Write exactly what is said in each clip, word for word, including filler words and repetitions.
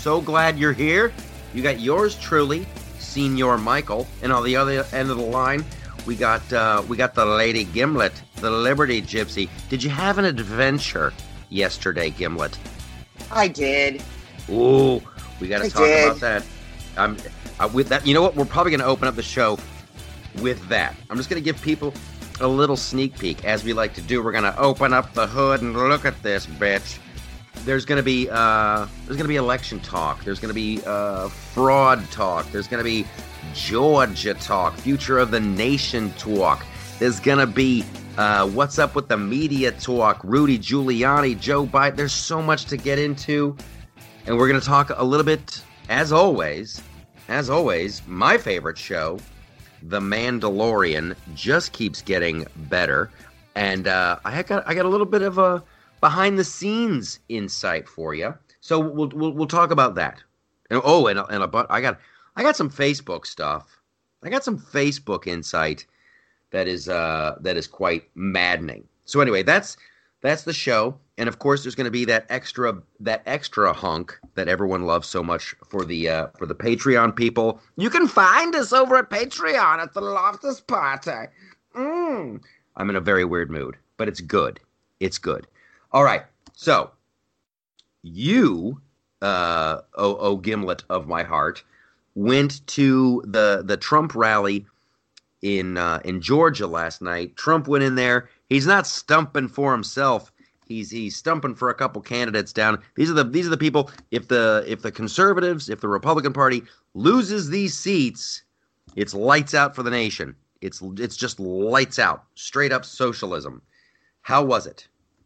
so glad you're here. You got yours truly, Senior Michael, and on the other end of the line, we got uh, we got the Lady Gimlet, the Liberty Gypsy. Did you have an adventure yesterday, Gimlet? I did. Ooh, we got to I talk did. about that. Um, uh, with that, you know what? We're probably going to open up the show with that. I'm just going to give people a little sneak peek, as we like to do. We're going to open up the hood and look at this bitch. There's going to be uh, there's going to be election talk. There's going to be uh, fraud talk. There's going to be Georgia talk. Future of the nation talk. There's going to be uh, what's up with the media talk. Rudy Giuliani, Joe Biden. There's so much to get into, and we're going to talk a little bit, as always. As always, my favorite show, The Mandalorian, just keeps getting better, and uh, I got I got a little bit of a behind the scenes insight for you. So we'll we'll, we'll talk about that. And, oh, and and a, but I got I got some Facebook stuff. I got some Facebook insight that is uh that is quite maddening. So anyway, that's that's the show, and of course there's going to be that extra that extra hunk that everyone loves so much for the uh, for the Patreon people. You can find us over at Patreon at the Loftus Party. Mm. I'm in a very weird mood, but it's good. It's good. All right, so you, uh, oh, oh Gimlet of my heart, went to the the Trump rally in uh, in Georgia last night. Trump went in there. He's not stumping for himself. He's he's stumping for a couple candidates down. These are the these are the people. If the if the conservatives, if the Republican Party loses these seats, it's lights out for the nation. It's it's just lights out, straight up socialism. How was it?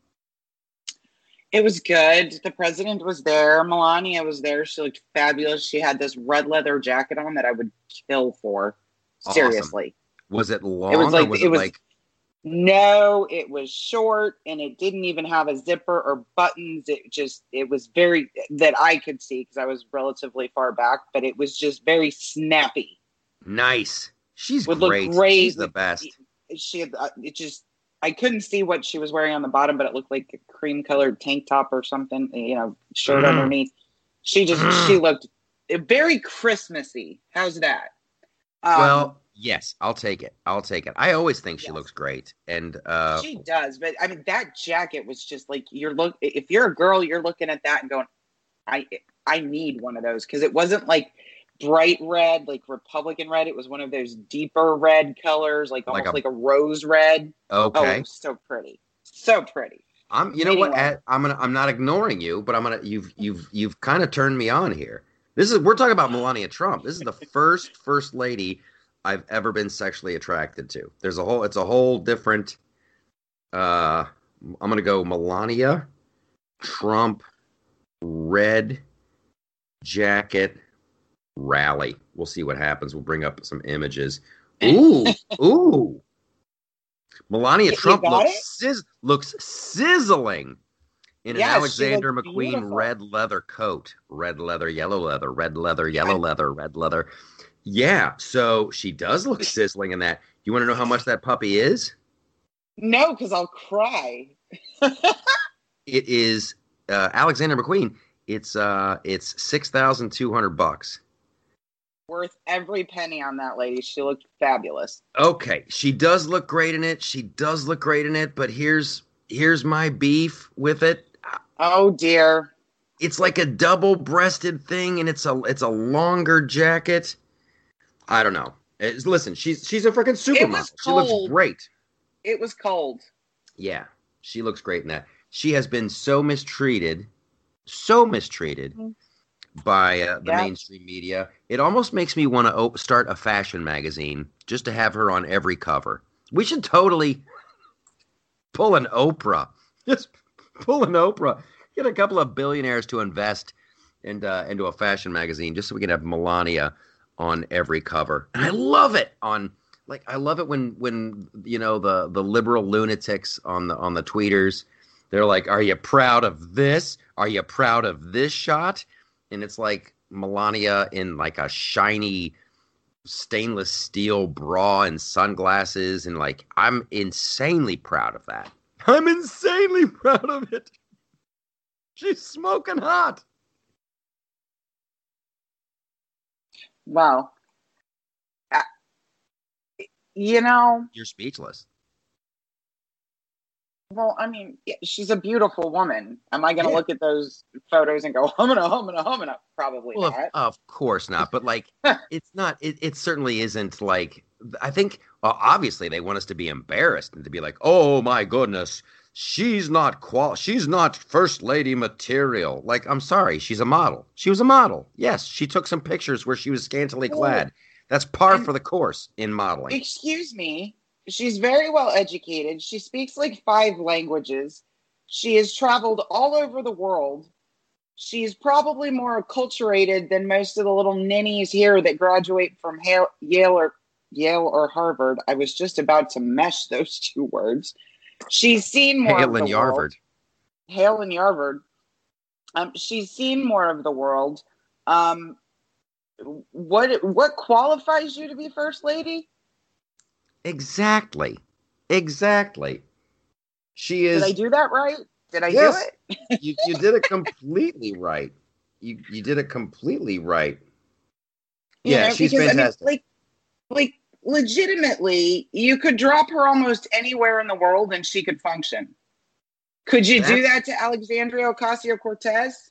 It was good. The president was there. Melania was there. She looked fabulous. She had this red leather jacket on that I would kill for. Seriously. Awesome. Was it long? It was like or was it, it was. like... No, it was short, and it didn't even have a zipper or buttons. It just it was very that I could see because I was relatively far back, but it was just very snappy. Nice. She's would great. Look great. She's the best. She had uh, it just. I couldn't see what she was wearing on the bottom, but it looked like a cream-colored tank top or something, you know, shirt mm. underneath. She just, mm. she looked very Christmassy. How's that? Um, well, yes, I'll take it. I'll take it. I always think she yes. looks great. And uh, she does, but I mean, that jacket was just like, you're look. if you're a girl, you're looking at that and going, I, I need one of those. Cause it wasn't like bright red, like Republican red. It was one of those deeper red colors, like almost like a, like a rose red. Okay. Oh, it was so pretty, so pretty. I'm, you know anyway. what? I'm gonna, I'm not ignoring you, but I'm gonna. You've, you've, you've kind of turned me on here. This is we're talking about Melania Trump. This is the first first lady I've ever been sexually attracted to. There's a whole, it's a whole different. Uh, I'm gonna go Melania Trump, red jacket. Rally. We'll see what happens. We'll bring up some images. Ooh, ooh. Melania you Trump looks sizz- looks sizzling in yes, an Alexander McQueen beautiful. red leather coat. Red leather, yellow leather, red leather, yellow leather, red leather. Yeah, so she does look sizzling in that. You want to know how much that puppy is? No, because I'll cry. It is uh, Alexander McQueen. It's uh, it's six thousand two hundred bucks. Worth every penny on that lady. She looked fabulous. Okay, she does look great in it. She does look great in it, but here's here's my beef with it. Oh dear. It's like a double-breasted thing, and it's a it's a longer jacket. I don't know. It's, listen, she's she's a freaking supermodel. She looks great. It was cold. Yeah, she looks great in that. She has been so mistreated, so mistreated. Mm-hmm. by uh, the yeah. mainstream media. It almost makes me want to op- start a fashion magazine just to have her on every cover. We should totally pull an Oprah. Just pull an Oprah. Get a couple of billionaires to invest in, uh, into a fashion magazine just so we can have Melania on every cover. And I love it on like I love it when when you know the the liberal lunatics on the on the tweeters, they're like, "Are you proud of this? Are you proud of this shot?" And it's like Melania in like a shiny stainless steel bra and sunglasses. And like, I'm insanely proud of that. I'm insanely proud of it. She's smoking hot. Well, uh, you know, You're speechless. well, I mean, yeah, she's a beautiful woman. Am I going to Yeah. look at those photos and go, humana, humana, humana? Probably Well, of, not. of course not. But like, it's not. It, it certainly isn't like. I think well, obviously they want us to be embarrassed and to be like, oh my goodness, she's not qual. She's not first lady material. Like, I'm sorry, she's a model. She was a model. Yes, she took some pictures where she was scantily clad. That's par And for the course in modeling. excuse me, she's very well educated. She speaks like five languages. She has traveled all over the world. She's probably more acculturated than most of the little ninnies here that graduate from Hale, Yale or Yale or Harvard. I was just about to mesh those two words. She's seen more Hale of the and world. Yarvard. Hale and Yarvard. Um, she's seen more of the world. Um, what what qualifies you to be first lady? Exactly. Exactly. She is. Did I do that right? Did I Yes. do it? you you did it completely right. You you did it completely right. You Yeah, know, she's because, fantastic. I mean, like, like legitimately, you could drop her almost anywhere in the world and she could function. Could you do That's- that to Alexandria Ocasio-Cortez?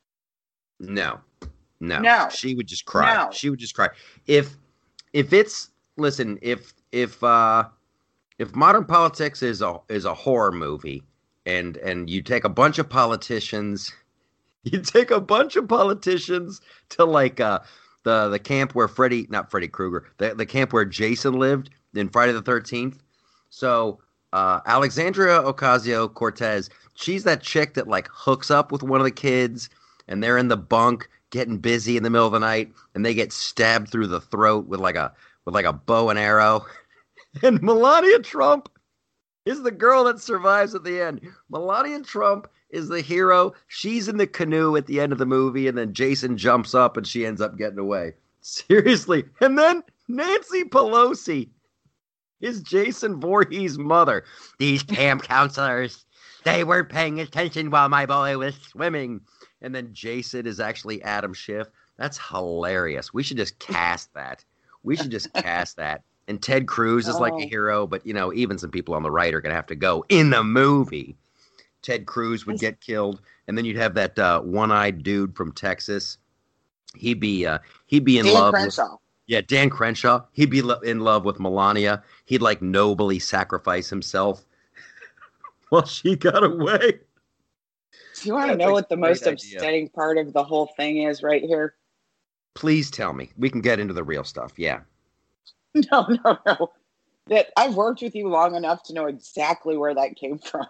No, no, No. She would just cry. No. She would just cry. If if it's listen, if if uh if modern politics is a is a horror movie, and and you take a bunch of politicians, you take a bunch of politicians to like uh the the camp where Freddy, not Freddy Krueger, the the camp where Jason lived in Friday the thirteenth. So uh, Alexandria Ocasio-Cortez, she's that chick that like hooks up with one of the kids, and they're in the bunk getting busy in the middle of the night, and they get stabbed through the throat with like a with like a bow and arrow. And Melania Trump is the girl that survives at the end. Melania Trump is the hero. She's in the canoe at the end of the movie, and then Jason jumps up and she ends up getting away. Seriously. And then Nancy Pelosi is Jason Voorhees' mother. These camp counselors, they weren't paying attention while my boy was swimming. And then Jason is actually Adam Schiff. That's hilarious. We should just cast that. We should just cast that. And Ted Cruz is like a Oh. hero, but, you know, even some people on the right are going to have to go in the movie. Ted Cruz would get killed, and then you'd have that uh, one-eyed dude from Texas. He'd be uh, he'd be in Dan love Crenshaw. with yeah, Dan Crenshaw. He'd be lo- in love with Melania. He'd like nobly sacrifice himself while she got away. Do you want to That's know a what the great most idea. upsetting part of the whole thing is right here? Please tell me. We can get into the real stuff. Yeah. No, no, no. That I've worked with you long enough to know exactly where that came from.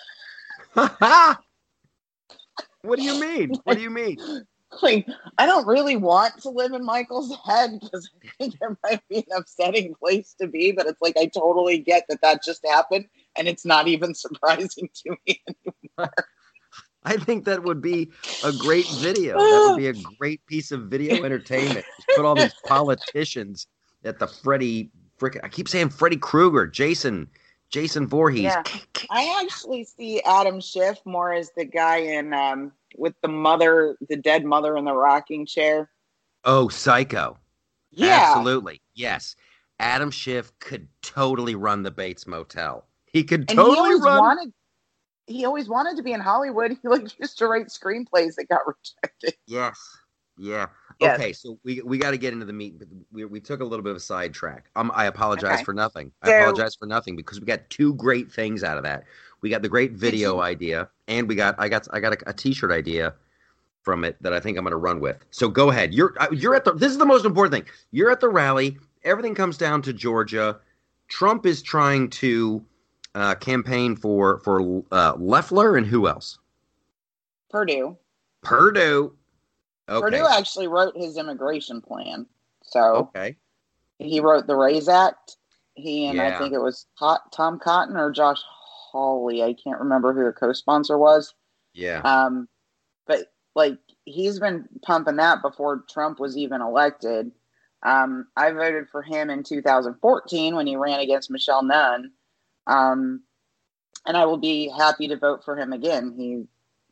What do you mean? What do you mean? Like, I don't really want to live in Michael's head because I think it might be an upsetting place to be, but it's like I totally get that that just happened, and it's not even surprising to me anymore. I think that would be a great video. That would be a great piece of video entertainment. Just put all these politicians at the Freddy frick. I keep saying Freddy Krueger, Jason, Jason Voorhees. Yeah. I actually see Adam Schiff more as the guy in um, with the mother, the dead mother in the rocking chair. Oh, Psycho. Yeah, Absolutely. Yes. Adam Schiff could totally run the Bates Motel. He could and he totally always run. wanted. He always wanted to be in Hollywood. He like used to write screenplays that got rejected. Yes. Yeah. Yes. Okay, so we we got to get into the meat. We we took a little bit of a sidetrack. Um, I apologize Okay. for nothing. I So- apologize for nothing because we got two great things out of that. We got the great video you- idea, and we got I got I got a, a T-shirt idea from it that I think I'm going to run with. So go ahead. You're uh, you're at the. This is the most important thing. You're at the rally. Everything comes down to Georgia. Trump is trying to uh, campaign for for uh, Loeffler and who else? Purdue. Purdue. Okay. Purdue actually wrote his immigration plan. So Okay. he wrote the RAISE Act. He and Yeah. I think it was Hot, Tom Cotton or Josh Hawley. I can't remember who the co-sponsor was. Yeah. Um, but like he's been pumping that before Trump was even elected. Um, I voted for him in two thousand fourteen when he ran against Michelle Nunn. Um, and I will be happy to vote for him again. He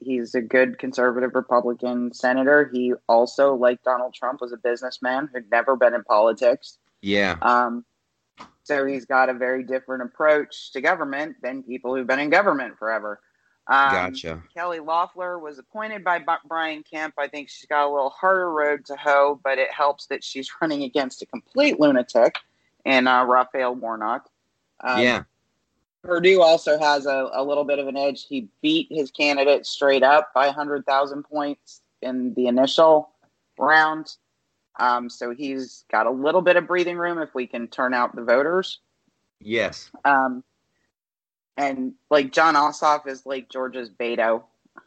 he's a good conservative Republican senator. He also, like Donald Trump, was a businessman who'd never been in politics. Yeah. Um, so he's got a very different approach to government than people who've been in government forever. Um, Gotcha. Kelly Loeffler was appointed by B- Brian Kemp. I think she's got a little harder road to hoe, but it helps that she's running against a complete lunatic in uh, Raphael Warnock. Um, yeah. Perdue also has a, a little bit of an edge. He beat his candidate straight up by one hundred thousand points in the initial round. Um, so he's got a little bit of breathing room if we can turn out the voters. Yes. Um, and like John Ossoff is like Georgia's Beto.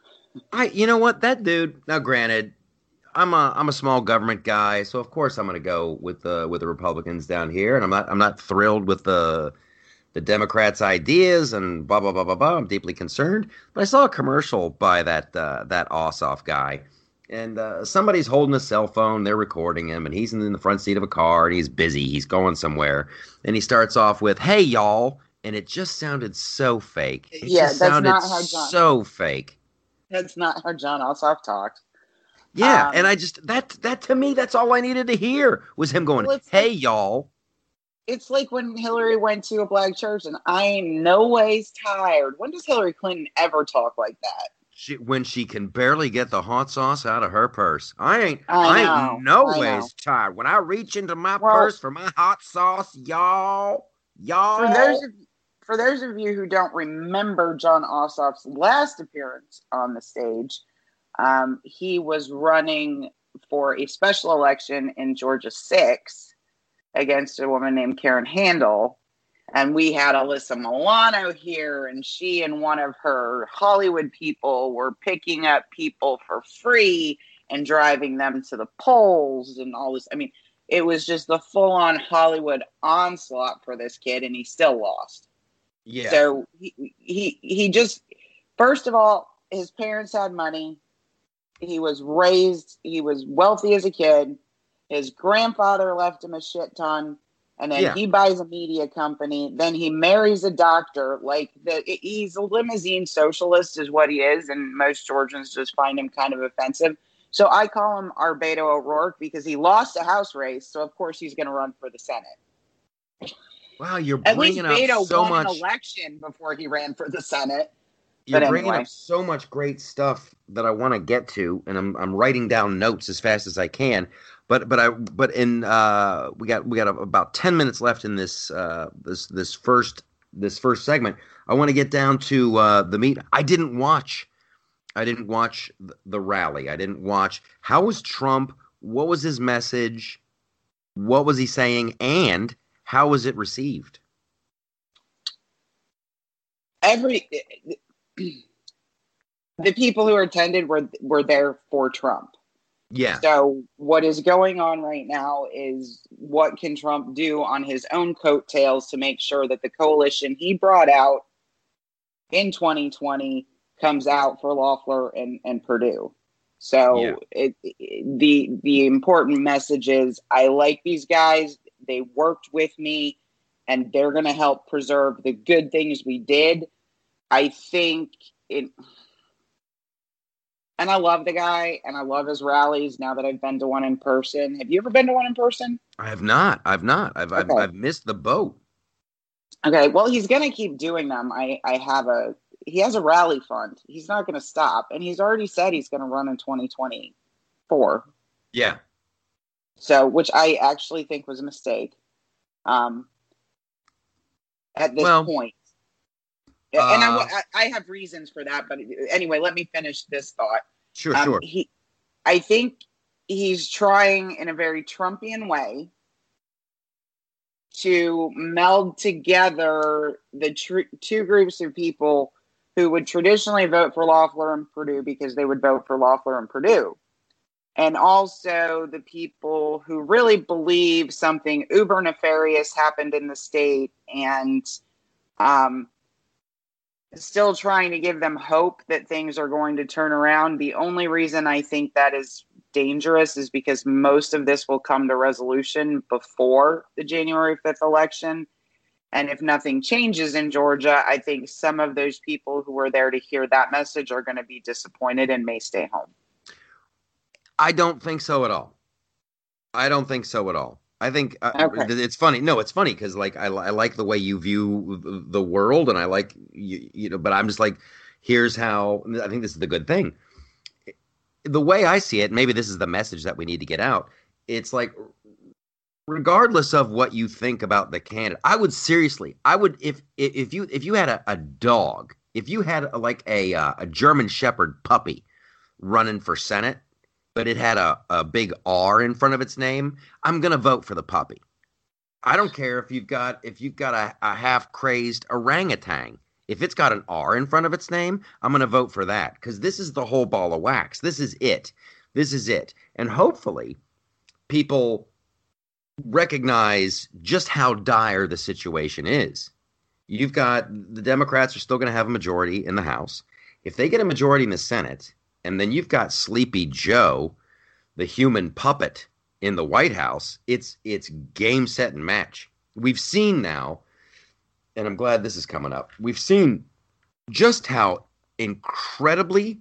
I, you know what, that dude. Now, granted, I'm a I'm a small government guy, so of course I'm going to go with the with the Republicans down here, and I'm not I'm not thrilled with the the Democrats' ideas and blah blah blah blah blah. I'm deeply concerned, but I saw a commercial by that uh, that Ossoff guy, and uh, somebody's holding a cell phone. They're recording him, and he's in the front seat of a car, and he's busy. He's going somewhere, and he starts off with "Hey y'all," and it just sounded so fake. It Yeah, just that's sounded not how John- so fake. That's not how John Ossoff talks. Yeah, Um, and I just that that to me that's all I needed to hear was him going, Well, it's "Hey like- y'all." It's like when Hillary went to a black church, and I ain't no ways tired. When does Hillary Clinton ever talk like that? She, when she can barely get the hot sauce out of her purse. I ain't I I, know, ain't no I ways know. tired. When I reach into my Well- purse for my hot sauce, y'all, y'all. For those of for those of you who don't remember John Ossoff's last appearance on the stage, um, he was running for a special election in Georgia six against a woman named Karen Handel. And we had Alyssa Milano here, and she and one of her Hollywood people were picking up people for free and driving them to the polls and all this. I mean, it was just the full-on Hollywood onslaught for this kid, and he still lost. yeah, So he, he he just, first of all, his parents had money. He was raised, he was wealthy as a kid. His grandfather left him a shit ton. And then Yeah. he buys a media company. Then he marries a doctor. Like, the, he's a limousine socialist is what he is. And most Georgians just find him kind of offensive. So I call him our Beto O'Rourke because he lost a House race. So, of course, he's going to run for the Senate. wow, you're At least bringing up Beto so won much. an election before he ran for the Senate. You're but bringing anyway. up so much great stuff that I want to get to, and I'm I'm writing down notes as fast as I can. But but I but in uh we got we got about ten minutes left in this uh this this first this first segment. I want to get down to uh, the meat. I didn't watch. I didn't watch the rally. I didn't watch. How was Trump? What was his message? What was he saying? And how was it received? Every the people who attended were were there for Trump. Yeah. So what is going on right now is what can Trump do on his own coattails to make sure that the coalition he brought out in twenty twenty comes out for Loeffler and, and Perdue. So Yeah. it, it, the the important message is I like these guys. They worked with me, and they're going to help preserve the good things we did. I think it. And I love the guy, and I love his rallies now that I've been to one in person. Have you ever been to one in person? I have not. I've not. I've I've, Okay. I've missed the boat. Okay, well, he's going to keep doing them. I, I have a, he has a rally fund. He's not going to stop. And he's already said he's going to run in twenty twenty-four. Yeah. So, which I actually think was a mistake. Um, at this Well, point. and I, uh, wa- I, I have reasons for that. But anyway, let me finish this thought. Sure, Um, sure. He, I think he's trying in a very Trumpian way to meld together the tr- two groups of people who would traditionally vote for Loeffler and Perdue because they would vote for Loeffler and Perdue. And also the people who really believe something uber nefarious happened in the state and um, still trying to give them hope that things are going to turn around. The only reason I think that is dangerous is because most of this will come to resolution before the January fifth election. And if nothing changes in Georgia, I think some of those people who were there to hear that message are going to be disappointed and may stay home. I don't think so at all. I don't think so at all. I think uh, Okay. it's funny. No, it's funny because like I, I like the way you view the, the world, and I like you, you know. But I'm just like, here's how. I think this is the good thing. The way I see it, maybe this is the message that we need to get out. It's like, regardless of what you think about the candidate, I would seriously, I would if if you if you had a, a dog, if you had a, like a uh, a German Shepherd puppy running for Senate, but it had a, a big R in front of its name, I'm gonna vote for the puppy. I don't care if you've got if you've got a, a half crazed orangutan. If it's got an R in front of its name, I'm gonna vote for that because this is the whole ball of wax. This is it. This is it. And hopefully, people recognize just how dire the situation is. You've got the Democrats are still going to have a majority in the House. If they get a majority in the Senate, and then you've got Sleepy Joe, the human puppet, in the White House, it's it's game, set, and match. We've seen now, and I'm glad this is coming up, we've seen just how incredibly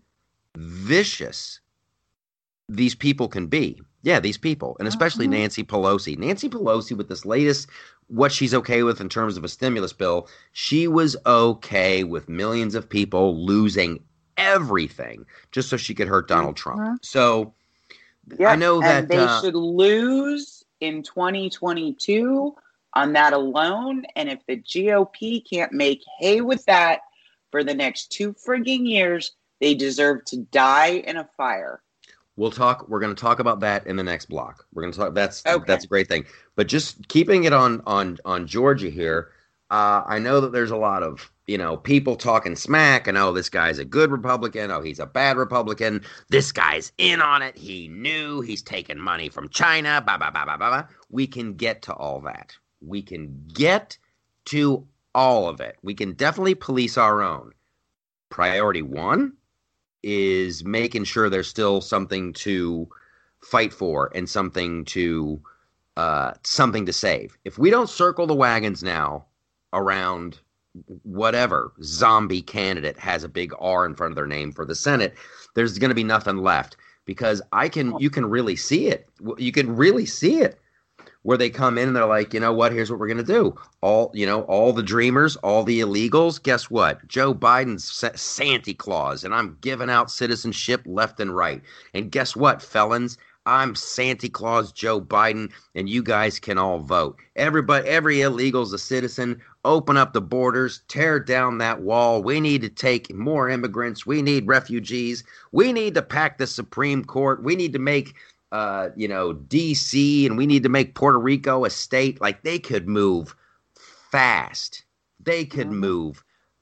vicious these people can be. Yeah, these people, and especially uh-huh. Nancy Pelosi. Nancy Pelosi, with this latest, what she's okay with in terms of a stimulus bill, she was okay with millions of people losing everything just so she could hurt Donald Trump. Uh-huh. So yeah, I know that and they uh, should lose in twenty twenty-two on that alone. And if the G O P can't make hay with that for the next two frigging years, they deserve to die in a fire. We'll talk. We're going to talk about that in the next block. We're going to talk. That's okay. That's a great thing. But just keeping it on on on Georgia here. Uh, I know that there's a lot of you know people talking smack, and oh, this guy's a good Republican. Oh, he's a bad Republican. This guy's in on it. He knew he's taking money from China. Blah blah blah blah blah. We can get to all that. We can get to all of it. We can definitely police our own. Priority one is making sure there's still something to fight for and something to uh, something to save. If we don't circle the wagons now around whatever zombie candidate has a big R in front of their name for the Senate, there's going to be nothing left because I can you can really see it. You can really see it where they come in and they're like, you know what, here's what we're going to do. All, you know, all the dreamers, all the illegals, guess what? Joe Biden's Santa Claus, and I'm giving out citizenship left and right. And guess what, felons? I'm Santa Claus Joe Biden, and you guys can all vote. Everybody, every illegal's a citizen. Open up the borders, tear down that wall. We need to take more immigrants. We need refugees. We need to pack the Supreme Court. We need to make Uh, you know, D C, and we need to make Puerto Rico a state. Like, they could move fast. They could mm-hmm. move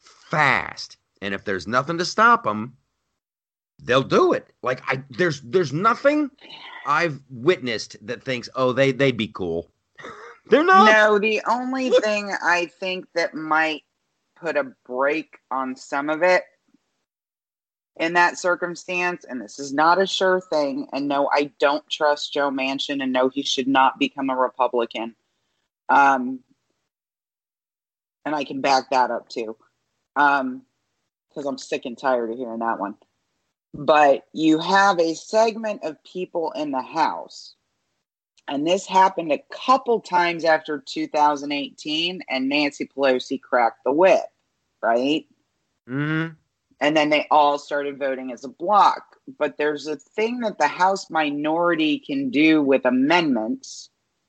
fast. And if there's nothing to stop them, they'll do it. Like, I there's there's nothing I've witnessed that thinks, oh, they, they'd be cool. They're not. No, the only Look. thing I think that might put a break on some of it in that circumstance, and this is not a sure thing, and no, I don't trust Joe Manchin, and no, he should not become a Republican. Um, and I can back that up too, um, because I'm sick and tired of hearing that one. But you have a segment of people in the House, and this happened a couple times after two thousand eighteen, and Nancy Pelosi cracked the whip, right? Mm-hmm. And then they all started voting as a block. But there's a thing that the House minority can do with amendments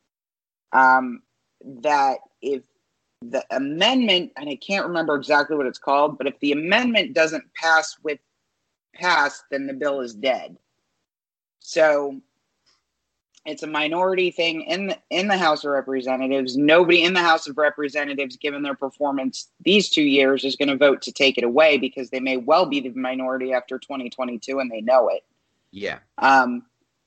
um, that if the amendment, and I can't remember exactly what it's called, but if the amendment doesn't pass with pass, then the bill is dead. So it's a minority thing in the, in the House of Representatives. Nobody in the House of Representatives, given their performance these two years, is going to vote to take it away because they may well be the minority after twenty twenty-two and they know it. Yeah. Um,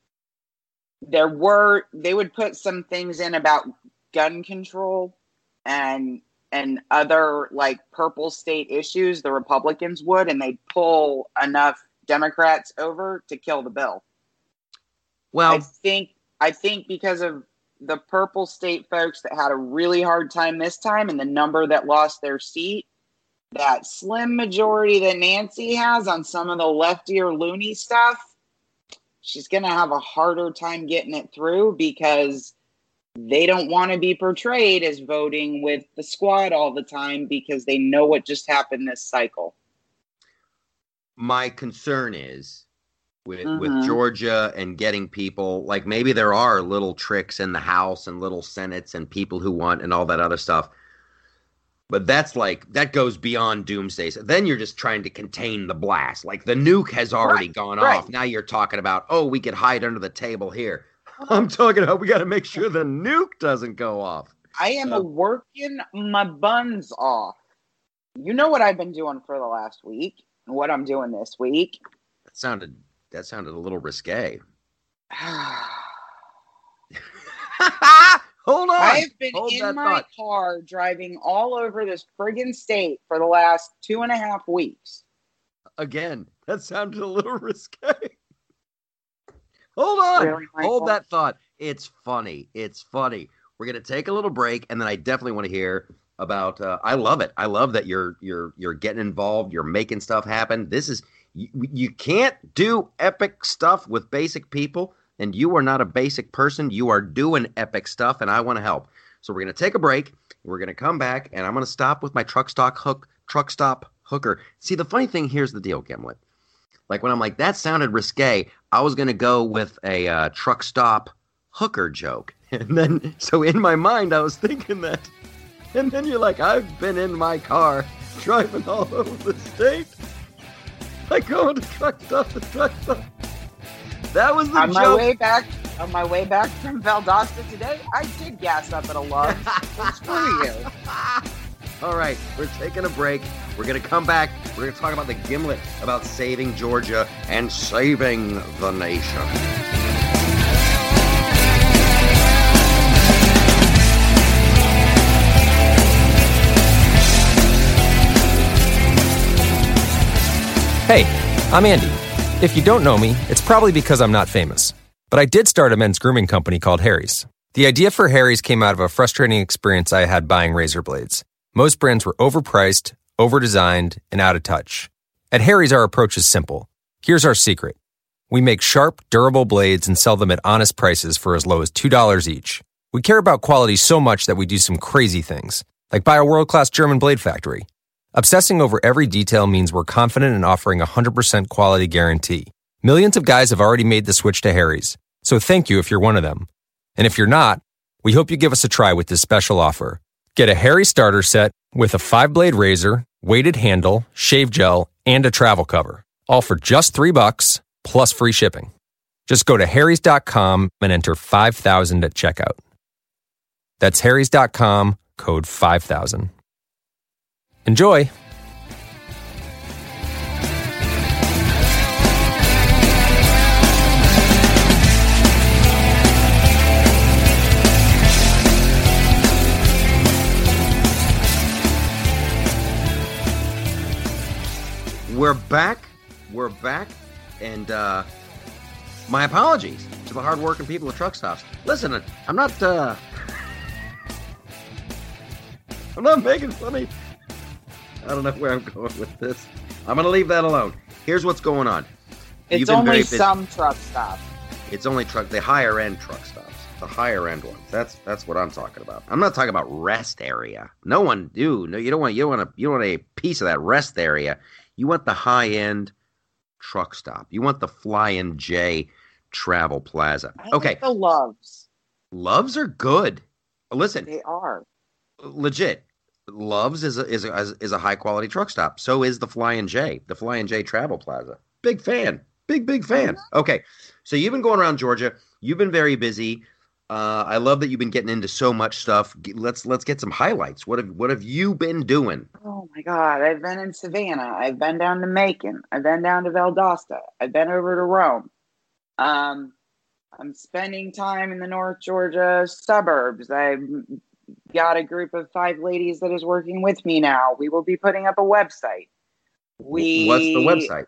there were, they would put some things in about gun control and and other like purple state issues, the Republicans would, and they'd pull enough Democrats over to kill the bill. Well, I think I think because of the purple state folks that had a really hard time this time and the number that lost their seat, that slim majority that Nancy has on some of the leftier loony stuff, she's going to have a harder time getting it through because they don't want to be portrayed as voting with the squad all the time because they know what just happened this cycle. My concern is with, mm-hmm. with Georgia and getting people, like maybe there are little tricks in the House and little Senates and people who want and all that other stuff. But that's like, that goes beyond doomsday. So then you're just trying to contain the blast. Like the nuke has already right, gone right. off. Now you're talking about, oh, we could hide under the table here. I'm talking about we got to make sure the nuke doesn't go off. I am so. working my buns off. You know what I've been doing for the last week and what I'm doing this week. That sounded, that sounded a little risque. Hold on. I've been Hold in my thought. car driving all over this friggin' state for the last two and a half weeks. Again, that sounded a little risque. Hold on. Really, Hold that thought. It's funny. It's funny. We're going to take a little break, and then I definitely want to hear about uh, I love it. I love that you're you're you're getting involved, you're making stuff happen. This is you, you can't do epic stuff with basic people, and you are not a basic person. You are doing epic stuff, and I want to help. So we're going to take a break. We're going to come back, and I'm going to stop with my truck stock hook truck stop hooker. See, the funny thing, here's the deal, Gimlet. Like when I'm like, that sounded risque, I was going to go with a uh, truck stop hooker joke. And then, so in my mind, I was thinking that. And then you're like, I've been in my car driving all over the state. Like going to truck stop to truck stop. That was the on joke. my way back, on my way back from Valdosta today, I did gas up at a Love's. Well, screw you. All right, we're taking a break. We're going to come back. We're going to talk about the Gimlet, about saving Georgia and saving the nation. Hey, I'm Andy. If you don't know me, it's probably because I'm not famous. But I did start a men's grooming company called Harry's. The idea for Harry's came out of a frustrating experience I had buying razor blades. Most brands were overpriced, overdesigned, and out of touch. At Harry's, our approach is simple. Here's our secret. We make sharp, durable blades and sell them at honest prices for as low as two dollars each. We care about quality so much that we do some crazy things, like buy a world-class German blade factory. Obsessing over every detail means we're confident in offering a one hundred percent quality guarantee. Millions of guys have already made the switch to Harry's, so thank you if you're one of them. And if you're not, we hope you give us a try with this special offer. Get a Harry starter set with a five-blade razor, weighted handle, shave gel, and a travel cover, all for just three bucks plus free shipping. Just go to harrys dot com and enter five thousand at checkout. That's harrys dot com, code five thousand. Enjoy! We're back. We're back. And uh, my apologies to the hardworking people at truck stops. Listen, I'm not, uh, I'm not making funny. I don't know where I'm going with this. I'm going to leave that alone. Here's what's going on. It's You've been only very busy. some truck stops. It's only truck, the higher end truck stops. The higher end ones. That's that's what I'm talking about. I'm not talking about rest area. No one do. No, you don't want you don't want a you don't want a piece of that rest area. You want the high end truck stop. You want the Flying J Travel Plaza. I Okay. like the Loves. Loves are good. Listen, They are. legit. Loves is a, is a, is a high quality truck stop. So is the Flying J, the Flying J Travel Plaza. Big fan. Big, big fan. Okay. So you've been going around Georgia. You've been very busy. Uh, I love that you've been getting into so much stuff. Let's let's get some highlights. What have what have you been doing? Oh my God. I've been in Savannah. I've been down to Macon. I've been down to Valdosta. I've been over to Rome. Um, I'm spending time in the North Georgia suburbs. I've got a group of five ladies that is working with me now. We will be putting up a website. We What's the website?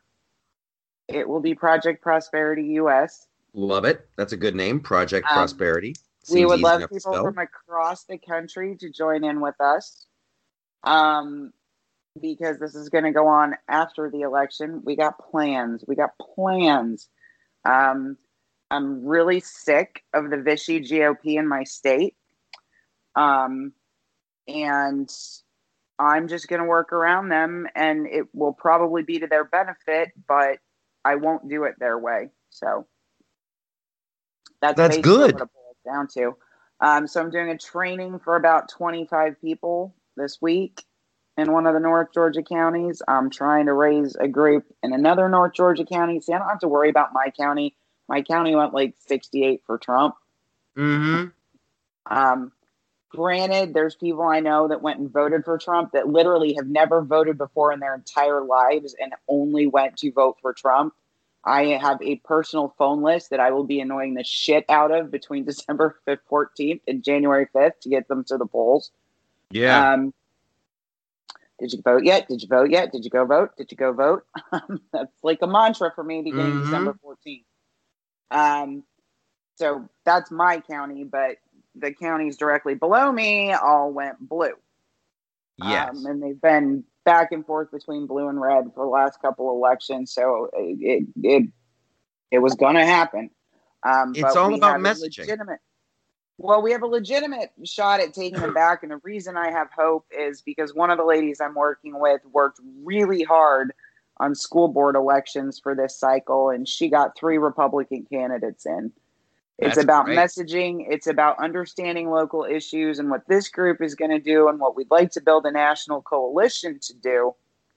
It will be Project Prosperity U S. Love it. That's a good name, Project Um, Prosperity. We would easy love enough to people spell. from across the country to join in with us. Um, because this is going to go on after the election. We got plans. We got plans. Um, I'm really sick of the Vichy G O P in my state. Um, and I'm just going to work around them, and it will probably be to their benefit, but I won't do it their way. So that's, That's basically good. what it boils down to. Um, so I'm doing a training for about twenty-five people this week in one of the North Georgia counties. I'm trying to raise a group in another North Georgia county. See, I don't have to worry about my county. My county went like sixty-eight for Trump. Mm-hmm. Um, granted, there's people I know that went and voted for Trump that literally have never voted before in their entire lives and only went to vote for Trump. I have a personal phone list that I will be annoying the shit out of between December fifth, fourteenth and January fifth to get them to the polls. Yeah. Um, did you vote yet? Did you vote yet? Did you go vote? Did you go vote? That's like a mantra for me beginning Mhm. December fourteenth. Um, so that's my county, but the counties directly below me all went blue. Yes. Um, and they've been back and forth between blue and red for the last couple of elections. So it it it, it was going to happen. Um, It's but all we about have a messaging. legitimate. Well, we have a legitimate shot at taking them back. And the reason I have hope is because one of the ladies I'm working with worked really hard on school board elections for this cycle, and she got three Republican candidates in. It's That's about great. messaging. It's about understanding local issues, and what this group is going to do and what we'd like to build a national coalition to do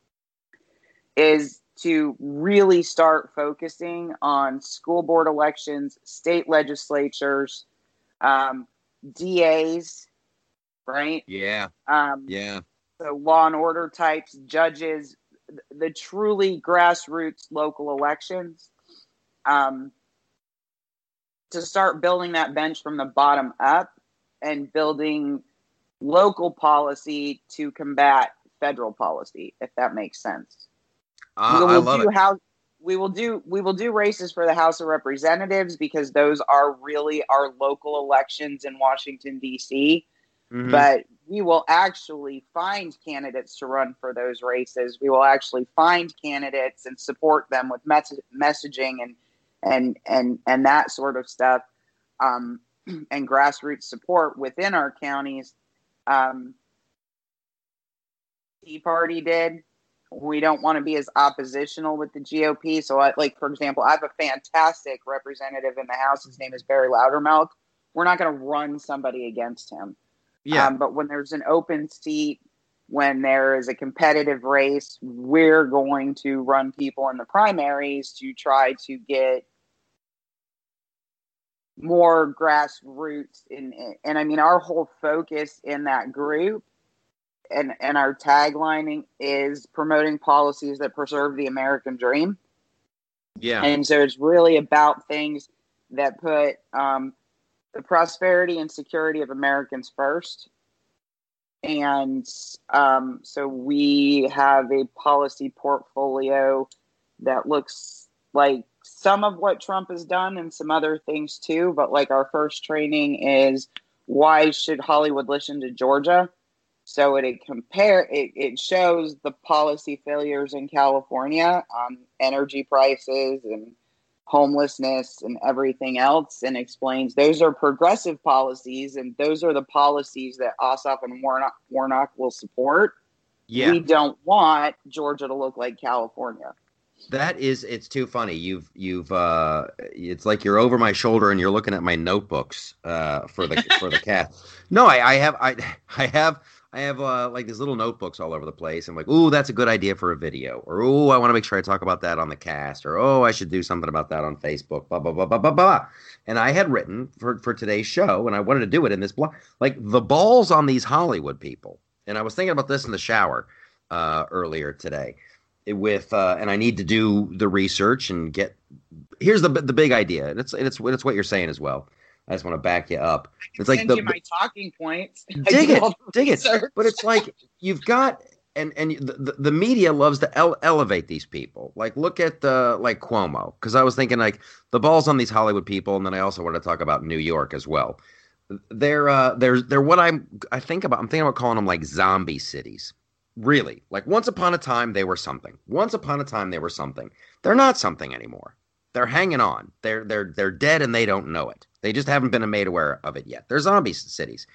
is to really start focusing on school board elections, state legislatures, um, D As, right? Yeah. Um, Yeah. so law and order types, judges, the truly grassroots local elections, um, to start building that bench from the bottom up and building local policy to combat federal policy, if that makes sense. Uh, we I will love do it. how we will do we will do races for the House of Representatives because those are really our local elections in Washington, D C. Mhm. But we will actually find candidates to run for those races. We will actually find candidates and support them with mes- messaging and and and and that sort of stuff, um, and grassroots support within our counties. Um, Tea Party did. We don't want to be as oppositional with the G O P. So, I, like, for example, I have a fantastic representative in the House. His name is Barry Loudermilk. We're not going to run somebody against him. Yeah. Um, but when there's an open seat, when there is a competitive race, we're going to run people in the primaries to try to get more grassroots. In, and I mean, our whole focus in that group and, and our taglining is promoting policies that preserve the American dream. Yeah. And so it's really about things that put um, the prosperity and security of Americans first. And um, so we have a policy portfolio that looks like some of what Trump has done and some other things too. But like our first training is why should Hollywood listen to Georgia? So it, it compare it, it shows the policy failures in California on energy prices and homelessness and everything else, and explains those are progressive policies and those are the policies that Ossoff and Warnock, Warnock will support. Yeah. We don't want Georgia to look like California. That is, it's too funny. You've, you've, uh, it's like you're over my shoulder and you're looking at my notebooks, uh, for the, for the cat. No, I, I have, I, I have, I have, uh, like these little notebooks all over the place. I'm like, ooh, that's a good idea for a video, or, ooh, I want to make sure I talk about that on the cast, or, oh, I should do something about that on Facebook, blah, blah, blah, blah, blah, blah. And I had written for, for today's show, and I wanted to do it in this blog, like the balls on these Hollywood people. And I was thinking about this in the shower, uh, earlier today. With uh, and I need to do the research and get. Here's the the big idea. And it's and it's it's what you're saying as well. I just want to back you up. It's like Send the, you my talking points. dig I it, do all the dig it. research. But it's like you've got and and the, the media loves to ele- elevate these people. Like look at the like Cuomo, because I was thinking like the balls on these Hollywood people, and then I also want to talk about New York as well. they're uh, they're they're what I'm I think about. I'm thinking about calling them like zombie cities. Really, like once upon a time they were something. Once upon a time they were something. They're not something anymore. They're hanging on. They're they're they're dead and they don't know it. They just haven't been made aware of it yet. They're zombie cities.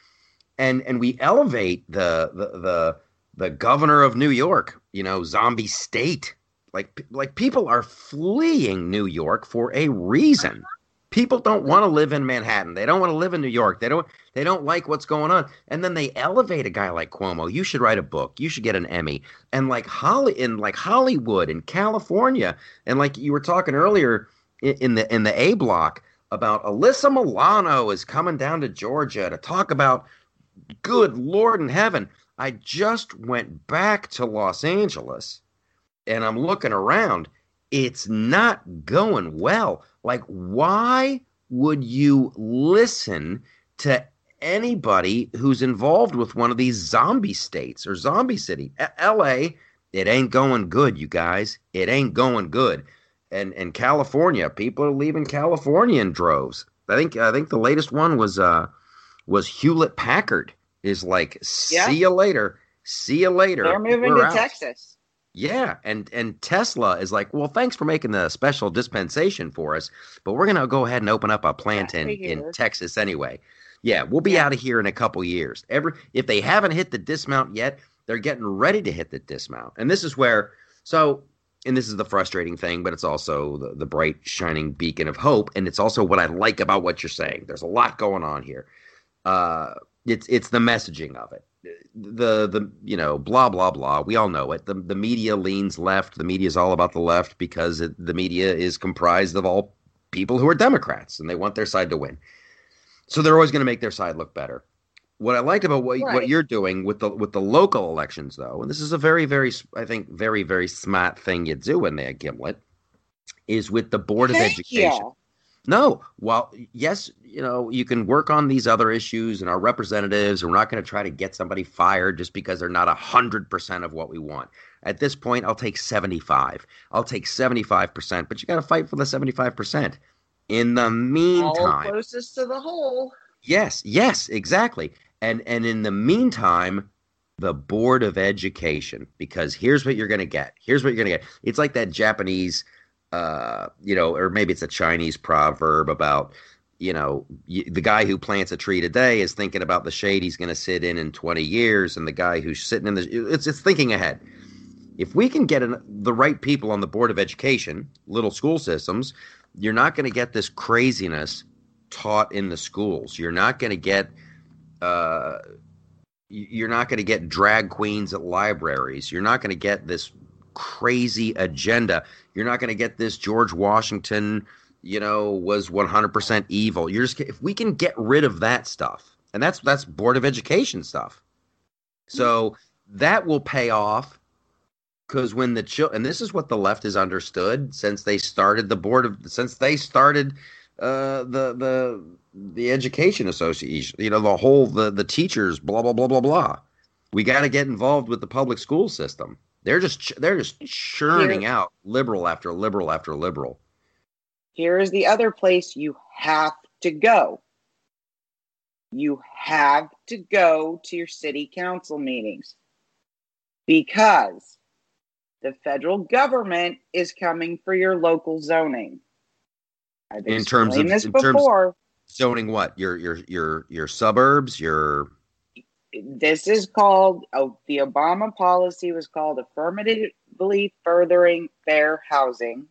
And and we elevate the the the the governor of New York, you know, zombie state. Like like people are fleeing New York for a reason. People don't want to live in Manhattan. They don't want to live in New York. They don't they don't like what's going on. And then they elevate a guy like Cuomo. You should write a book. You should get an Emmy. And like Holly in like Hollywood and California, and like you were talking earlier in, in the in the A block about Alyssa Milano is coming down to Georgia to talk about good Lord in heaven. I just went back to Los Angeles and I'm looking around. It's not going well. Like, why would you listen to anybody who's involved with one of these zombie states or zombie city? L A, it ain't going good, you guys. It ain't going good. And and California, people are leaving California in droves. I think I think the latest one was uh was Hewlett Packard is like, see yeah. you later, see you later. They're moving We're to out. Texas. Yeah, and and Tesla is like, well, thanks for making the special dispensation for us, but we're gonna go ahead and open up a plant in, in Texas anyway. Yeah, we'll be yeah. out of here in a couple years. Every if they haven't hit the dismount yet, they're getting ready to hit the dismount, and this is where so. And this is the frustrating thing, but it's also the, the bright, shining beacon of hope, and it's also what I like about what you're saying. There's a lot going on here. Uh, it's it's the messaging of it. The the you know blah blah blah. We all know it. The the media leans left. The media is all about the left because it, the media is comprised of all people who are Democrats and they want their side to win. So they're always going to make their side look better. What I liked about what right. what you're doing with the with the local elections, though, and this is a very very I think very very smart thing you do in there, Gimlet, is with the Board of Thank Education. You. No, well, yes, you know, you can work on these other issues and our representatives. And we're not going to try to get somebody fired just because they're not a hundred percent of what we want. At this point, I'll take seventy-five. I'll take seventy-five percent, but you got to fight for the seventy-five percent. In the meantime, all closest to the hole. Yes, yes, exactly. And and in the meantime, the Board of Education, because here's what you're going to get. Here's what you're going to get. It's like that Japanese, uh, you know, or maybe it's a Chinese proverb about, you know, y- the guy who plants a tree today is thinking about the shade he's going to sit in in twenty years, and the guy who's sitting in the it's it's thinking ahead. If we can get an, the right people on the Board of Education, little school systems, you're not going to get this craziness taught in the schools. You're not going to get uh, you're not going to get drag queens at libraries. You're not going to get this crazy agenda. You're not going to get this George Washington, you know, was one hundred percent evil. You're just if we can get rid of that stuff, and that's that's Board of Education stuff. So that will pay off. Because when the children, and this is what the left has understood since they started the board of, since they started uh, the the the education association, you know, the whole the the teachers, blah blah blah blah blah. We got to get involved with the public school system. They're just they're just churning Here, out liberal after liberal after liberal. Here is the other place you have to go. You have to go to your city council meetings because the federal government is coming for your local zoning. I've in terms of this in before. Terms zoning, what your your your your suburbs, your. This is called oh, the Obama policy was called affirmatively furthering fair housing.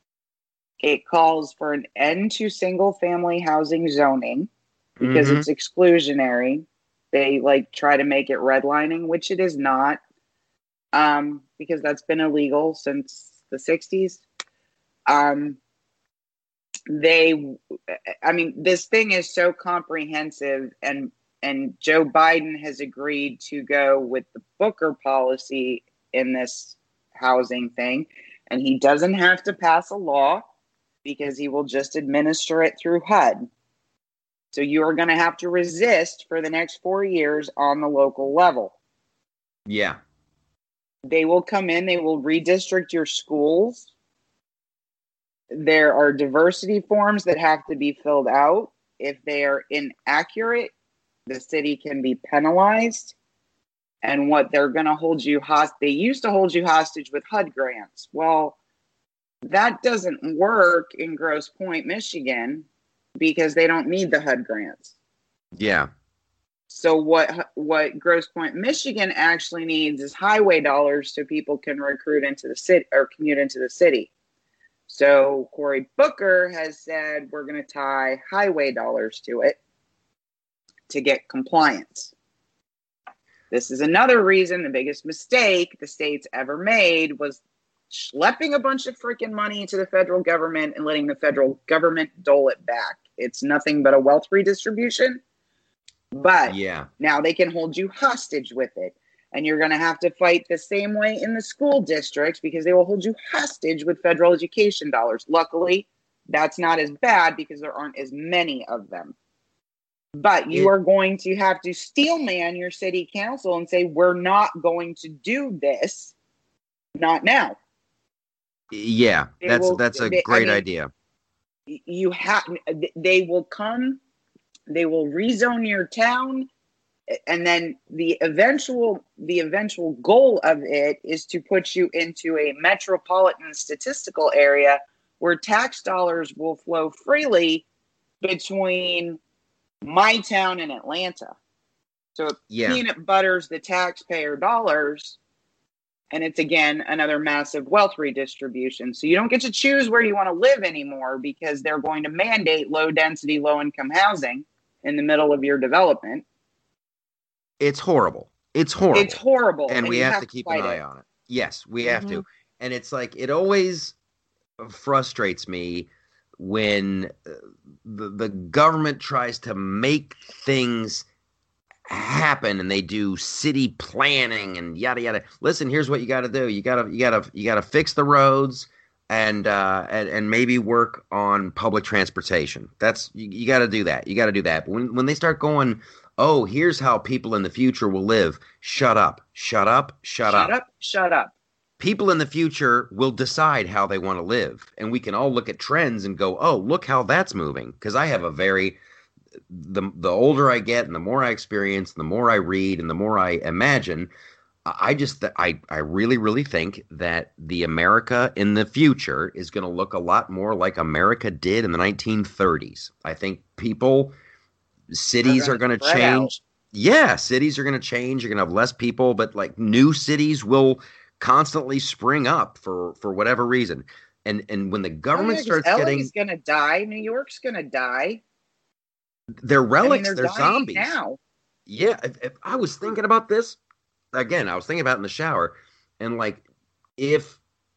It calls for an end to single family housing zoning because mm-hmm. it's exclusionary. They like try to make it redlining, which it is not. Um, because that's been illegal since the sixties. Um, they, I mean, this thing is so comprehensive, and and Joe Biden has agreed to go with the Booker policy in this housing thing, and he doesn't have to pass a law because he will just administer it through H U D. So you are going to have to resist for the next four years on the local level. Yeah. They will come in, they will redistrict your schools. There are diversity forms that have to be filled out. if they are inaccurate, the city can be penalized. And what they're going to hold you hostage, they used to hold you hostage with H U D grants. Well, that doesn't work in Grosse Pointe, Michigan, because they don't need the H U D grants. Yeah. So what what Grosse Pointe, Michigan actually needs is highway dollars so people can recruit into the city or commute into the city. So Cory Booker has said we're going to tie highway dollars to it to get compliance. This is another reason the biggest mistake the state's ever made was schlepping a bunch of freaking money to the federal government and letting the federal government dole it back. It's nothing but a wealth redistribution. But yeah. now they can hold you hostage with it. And you're going to have to fight the same way in the school districts because they will hold you hostage with federal education dollars. Luckily, that's not as bad because there aren't as many of them. But you it, are going to have to steelman your city council and say, we're not going to do this. Not now. Yeah, They that's will, that's a they, great I mean, idea. You have, they will come, they will rezone your town, and then the eventual the eventual goal of it is to put you into a metropolitan statistical area where tax dollars will flow freely between my town and Atlanta. So it Yeah. peanut butters the taxpayer dollars, and it's again another massive wealth redistribution. So you don't get to choose where you want to live anymore because they're going to mandate low density, low income housing in the middle of your development. It's horrible. It's horrible. It's horrible. And, and we have, have to keep an eye it. on it. Yes, we mm-hmm. have to. And it's like, it always frustrates me when the, the government tries to make things happen and they do city planning and yada yada. Listen, here's what you got to do. You got to you got to you got to fix the roads and uh and, and maybe work on public transportation. That's you, you got to do that. You got to do that. But when when they start going, oh, here's how people in the future will live. Shut up. Shut up. Shut, shut up. up. Shut up. People in the future will decide how they want to live. And we can all look at trends and go, oh, look how that's moving. Because I have a very, the, the older I get and the more I experience, the more I read and the more I imagine, I just, I, I really, really think that the America in the future is going to look a lot more like America did in the nineteen thirties. I think people... Cities are going to change. Out. Yeah, cities are going to change. You're going to have less people, but like new cities will constantly spring up for, for whatever reason. And and when the government oh, yeah, starts L A's getting, going to die. New York's going to die. They're relics. I mean, they're, they're zombies now. Yeah, if, if I was thinking about this again. I was thinking about it in the shower, and like if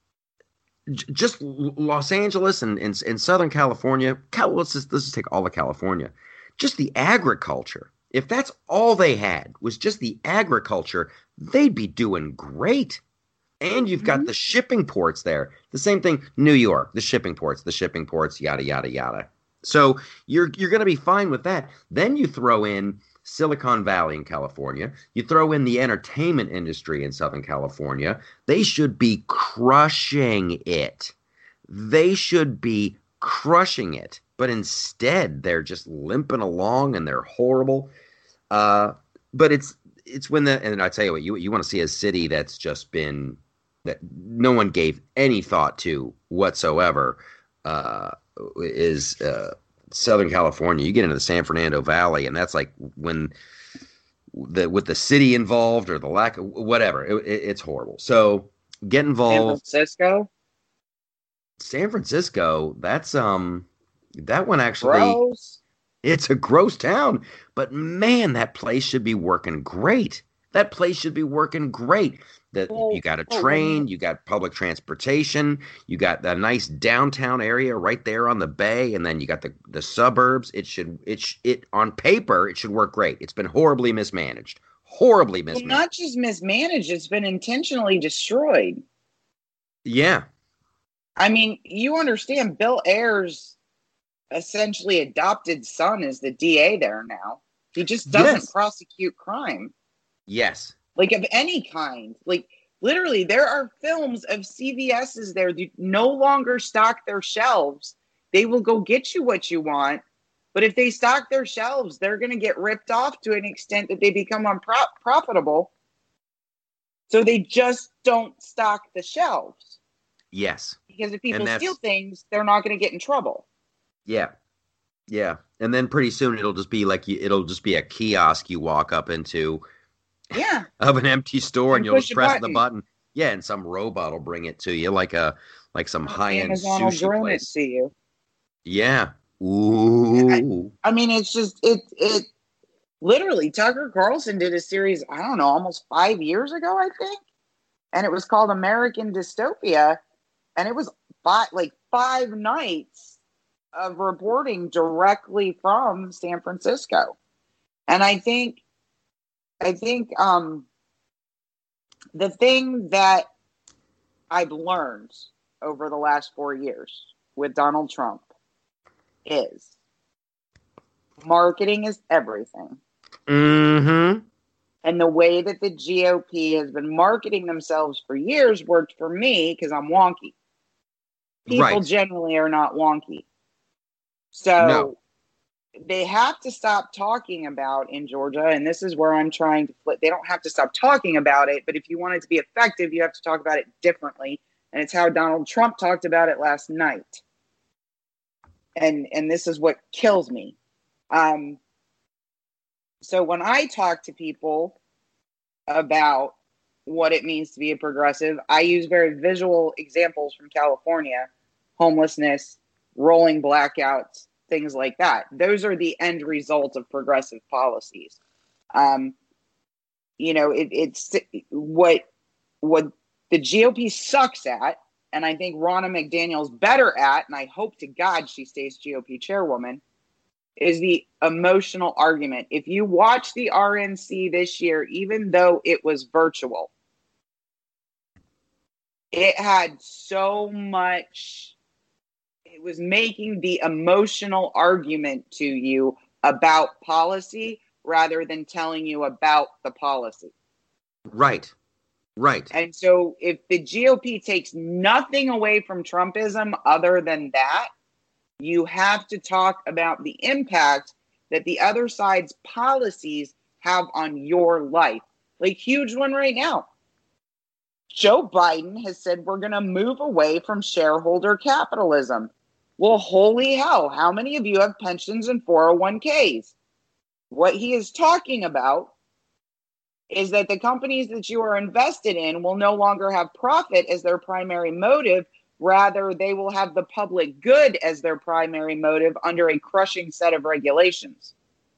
j- just Los Angeles and in, in Southern California, Cal, let's just let's just take all of California. Just the agriculture. If that's all they had was just the agriculture, they'd be doing great. And you've got mm-hmm. the shipping ports there. The same thing, New York, the shipping ports, the shipping ports, yada, yada, yada. So you're you're going to be fine with that. Then you throw in Silicon Valley in California. You throw in the entertainment industry in Southern California. They should be crushing it. They should be crushing it. But instead, they're just limping along and they're horrible. Uh, but it's it's when the and I tell you what, you you want to see a city that's just been that no one gave any thought to whatsoever uh, is uh, Southern California. You get into the San Fernando Valley, and that's like when the with the city involved or the lack of whatever. It, it, it's horrible. So get involved. San Francisco. San Francisco. That's um. That one actually, gross. It's a gross town, but man, that place should be working great. That place should be working great. That oh, you got a train, oh, you got public transportation, you got a nice downtown area right there on the bay, and then you got the, the suburbs. It should it sh- it on paper it should work great. It's been horribly mismanaged, horribly mismanaged. Well, not just mismanaged; it's been intentionally destroyed. Yeah, I mean, you understand Bill Ayers. Essentially adopted son is the D A there now. He just doesn't yes. prosecute crime. Yes. Like of any kind. Like literally there are films of C V S's there that no longer stock their shelves. They will go get you what you want But if they stock their shelves, they're going to get ripped off to an extent that they become unprofitable. So they just don't stock the shelves. Yes. Because if people steal things, they're not going to get in trouble. Yeah. Yeah. And then pretty soon it'll just be like, you, it'll just be a kiosk you walk up into. Yeah. Of an empty store, and, and you'll just press button. the button. Yeah. And some robot will bring it to you like a, like some high end sushi will bring place. It to you. Yeah. Ooh. I, I mean, it's just, it, it literally, Tucker Carlson did a series, I don't know, almost five years ago, I think. And it was called American Dystopia. And it was five, like five nights of reporting directly from San Francisco. And I think, I think um, the thing that I've learned over the last four years with Donald Trump is marketing is everything. Mm-hmm. And the way that the G O P has been marketing themselves for years worked for me because I'm wonky. People right. generally are not wonky. So no. they have to stop talking about in Georgia, and this is where I'm trying to flip. They don't have to stop talking about it, but if you want it to be effective, you have to talk about it differently. And it's how Donald Trump talked about it last night. And and this is what kills me. Um, so when I talk to people about what it means to be a progressive, I use very visual examples from California, homelessness, rolling blackouts, things like that. Those are the end result of progressive policies. Um, you know, it, it's what what the G O P sucks at, and I think Ronna McDaniel's better at, and I hope to God she stays G O P chairwoman, is the emotional argument. If you watch the R N C this year, even though it was virtual, it had so much... It was making the emotional argument to you about policy rather than telling you about the policy. Right. Right. And so if the G O P takes nothing away from Trumpism other than that, you have to talk about the impact that the other side's policies have on your life. Like, huge one right now. Joe Biden has said we're going to move away from shareholder capitalism. Well, holy hell, how many of you have pensions and four oh one k's? What he is talking about is that the companies that you are invested in will no longer have profit as their primary motive. Rather, they will have the public good as their primary motive under a crushing set of regulations.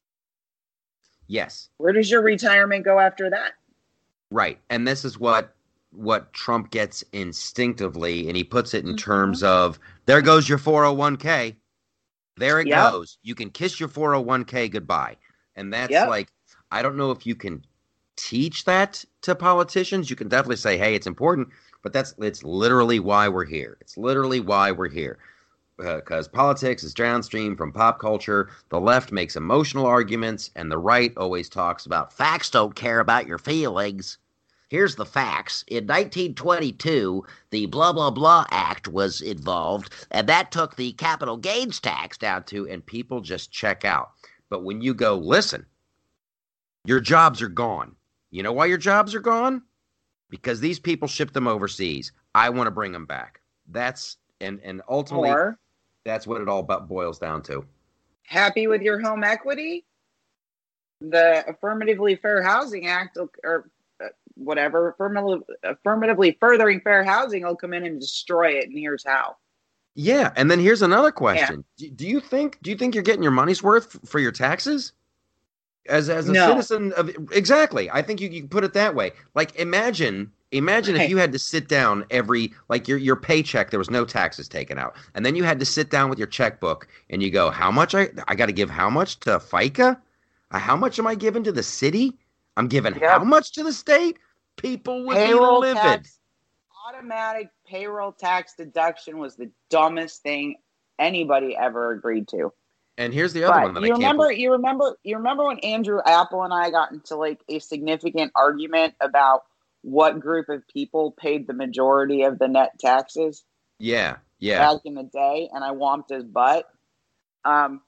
Yes. Where does your retirement go after that? Right. And this is what what Trump gets instinctively, and he puts it in Mm-hmm. terms of, there goes your four oh one k. There it Yep. goes. You can kiss your four oh one k goodbye. And that's Yep. like, I don't know if you can teach that to politicians. You can definitely say, hey, it's important, but that's it's literally why we're here. It's literally why we're here. Because uh, politics is downstream from pop culture. The left makes emotional arguments, and the right always talks about facts don't care about your feelings. Here's the facts. In nineteen twenty-two, the blah, blah, blah act was involved, and that took the capital gains tax down to, and people just check out. But when you go, listen, your jobs are gone. You know why your jobs are gone? Because these people shipped them overseas. I want to bring them back. That's, and, and ultimately, Or, that's what it all about boils down to. happy with your home equity? The Affirmatively Fair Housing Act, or uh, whatever, affirmative, affirmatively furthering fair housing will come in and destroy it, and here's how. Yeah, and then here's another question. Yeah. Do, do you think do you think you're getting your money's worth for your taxes? As as a no. citizen of exactly. I think you, you can put it that way. Like imagine imagine right. if you had to sit down every like your your paycheck, there was no taxes taken out. And then you had to sit down with your checkbook and you go, how much I I gotta give how much to FICA? Uh, how much am I giving to the city? I'm giving yep. how much to the state? People would payroll be livid. Tax, automatic payroll tax deduction was the dumbest thing anybody ever agreed to. And here's the other but one that you I can't remember. believe. You remember. You remember when Andrew Apple and I got into like a significant argument about what group of people paid the majority of the net taxes? Yeah, yeah. Back in the day, and I whomped his butt. Um,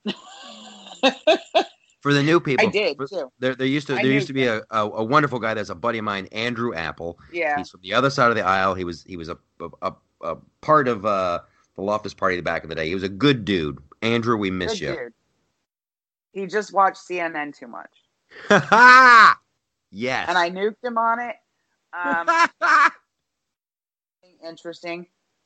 For the new people, I did for, too. There, there used to I there used to be him. a, a, a wonderful guy. That's a buddy of mine, Andrew Apple. Yeah, he's from the other side of the aisle. He was he was a a, a part of uh, the Loftus Party back in the day. He was a good dude. Andrew, we miss good you. Dude. He just watched C N N too much. Yes, and I nuked him on it. Um, interesting.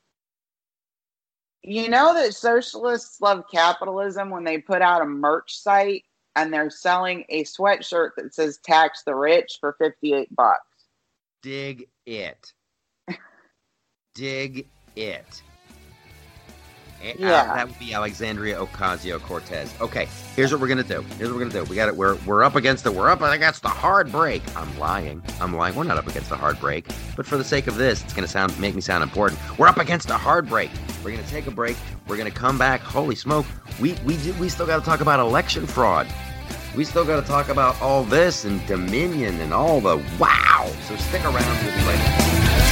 You know that socialists love capitalism when they put out a merch site and they're selling a sweatshirt that says tax the rich for fifty-eight bucks. Dig it. Dig it. Yeah. Uh, that would be Alexandria Ocasio-Cortez. Okay, here's what we're gonna do. Here's what we're gonna do. We got it. We're we're up against it. We're up against the hard break. I'm lying. I'm lying. We're not up against the hard break. But for the sake of this, it's gonna sound make me sound important. We're up against a hard break. We're gonna take a break. We're gonna come back. Holy smoke! We we do, we still got to talk about election fraud. We still got to talk about all this and Dominion and all the wow. So stick around. We'll be right back.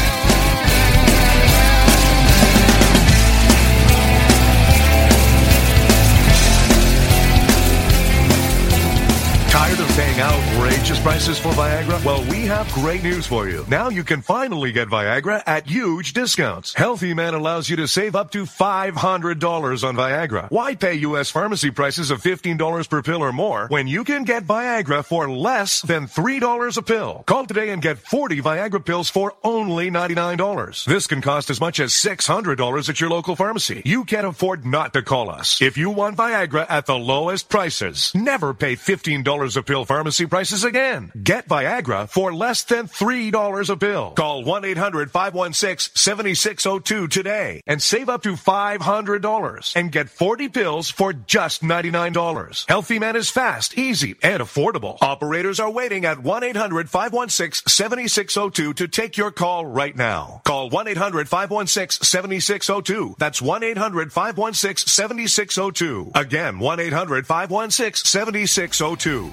Tired of paying outrageous prices for Viagra? Well, we have great news for you. Now you can finally get Viagra at huge discounts. Healthy Man allows you to save up to five hundred dollars on Viagra. Why pay U S pharmacy prices of fifteen dollars per pill or more when you can get Viagra for less than three dollars a pill? Call today and get forty Viagra pills for only ninety-nine dollars. This can cost as much as six hundred dollars at your local pharmacy. You can't afford not to call us. If you want Viagra at the lowest prices, never pay fifteen dollars a pill pharmacy prices again. Get Viagra for less than three dollars a pill. Call one eight hundred five one six seven six zero two today and save up to five hundred dollars and get forty pills for just ninety-nine dollars. Healthy Man is fast, easy, and affordable. Operators are waiting at one eight hundred five one six seven six zero two to take your call right now. Call one eight hundred five one six seven six zero two. That's one eight hundred five one six seven six zero two. Again, one eight hundred five one six seven six zero two.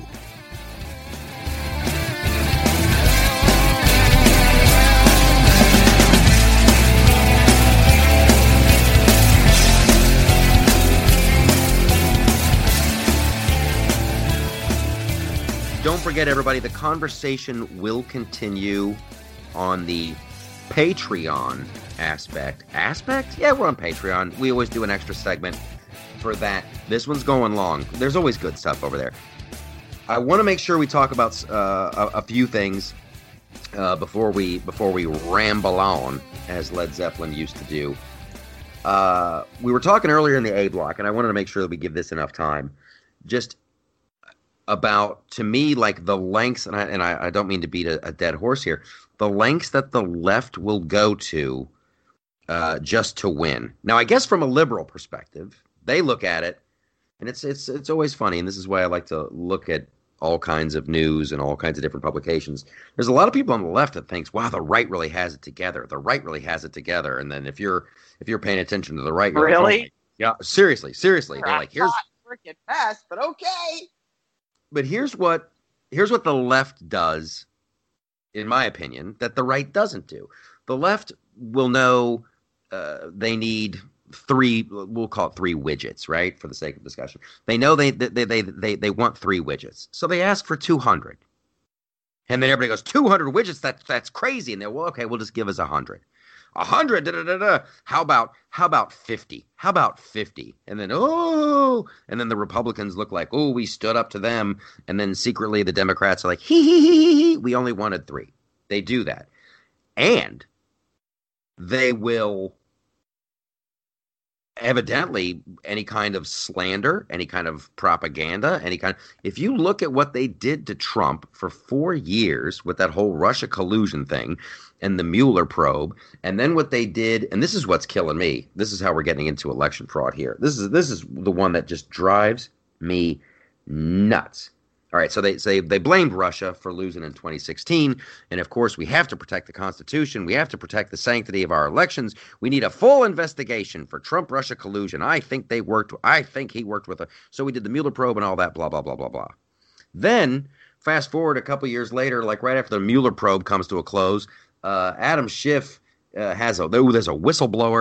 Don't forget, everybody, the conversation will continue on the Patreon aspect. Aspect? Yeah, we're on Patreon. We always do an extra segment for that. This one's going long. There's always good stuff over there. I want to make sure we talk about uh, a, a few things uh, before we before we ramble on, as Led Zeppelin used to do. Uh, we were talking earlier in the A block, and I wanted to make sure that we give this enough time. Just about, to me, like the lengths, and I, and I, I don't mean to beat a, a dead horse here, the lengths that the left will go to uh, just to win. Now, I guess from a liberal perspective, they look at it, and it's it's it's always funny, and this is why I like to look at all kinds of news and all kinds of different publications. There's a lot of people on the left that thinks, wow, the right really has it together. The right really has it together. And then if you're if you're paying attention to the right, you're really? like, oh, yeah, seriously, seriously. They're like, here's freaking fast, but okay. But here's what here's what the left does, in my opinion, that the right doesn't do. The left will know uh, they need three, we'll call it three widgets, right, for the sake of discussion. They know they they they they they want three widgets, so they ask for two hundred, and then everybody goes, two hundred widgets? That that's crazy. And they're, well, okay, we'll just give us a hundred. A hundred, da, da, da, da. How about how about fifty? How about fifty? And then oh, and then the Republicans look like, oh, we stood up to them, and then secretly the Democrats are like, hee hee hee hee hee. We only wanted three. They do that, and they will evidently any kind of slander, any kind of propaganda, any kind. If you look at what they did to Trump for four years with that whole Russia collusion thing and the Mueller probe, and then what they did, and this is what's killing me. This is how we're getting into election fraud here. This is this is the one that just drives me nuts. All right, so they say they blamed Russia for losing in twenty sixteen, and of course we have to protect the Constitution. We have to protect the sanctity of our elections. We need a full investigation for Trump-Russia collusion. I think they worked. I think he worked with a. So we did the Mueller probe and all that. Blah blah blah blah blah. Then fast forward a couple years later, like right after the Mueller probe comes to a close, uh, Adam Schiff uh, has a. Oh, there's a whistleblower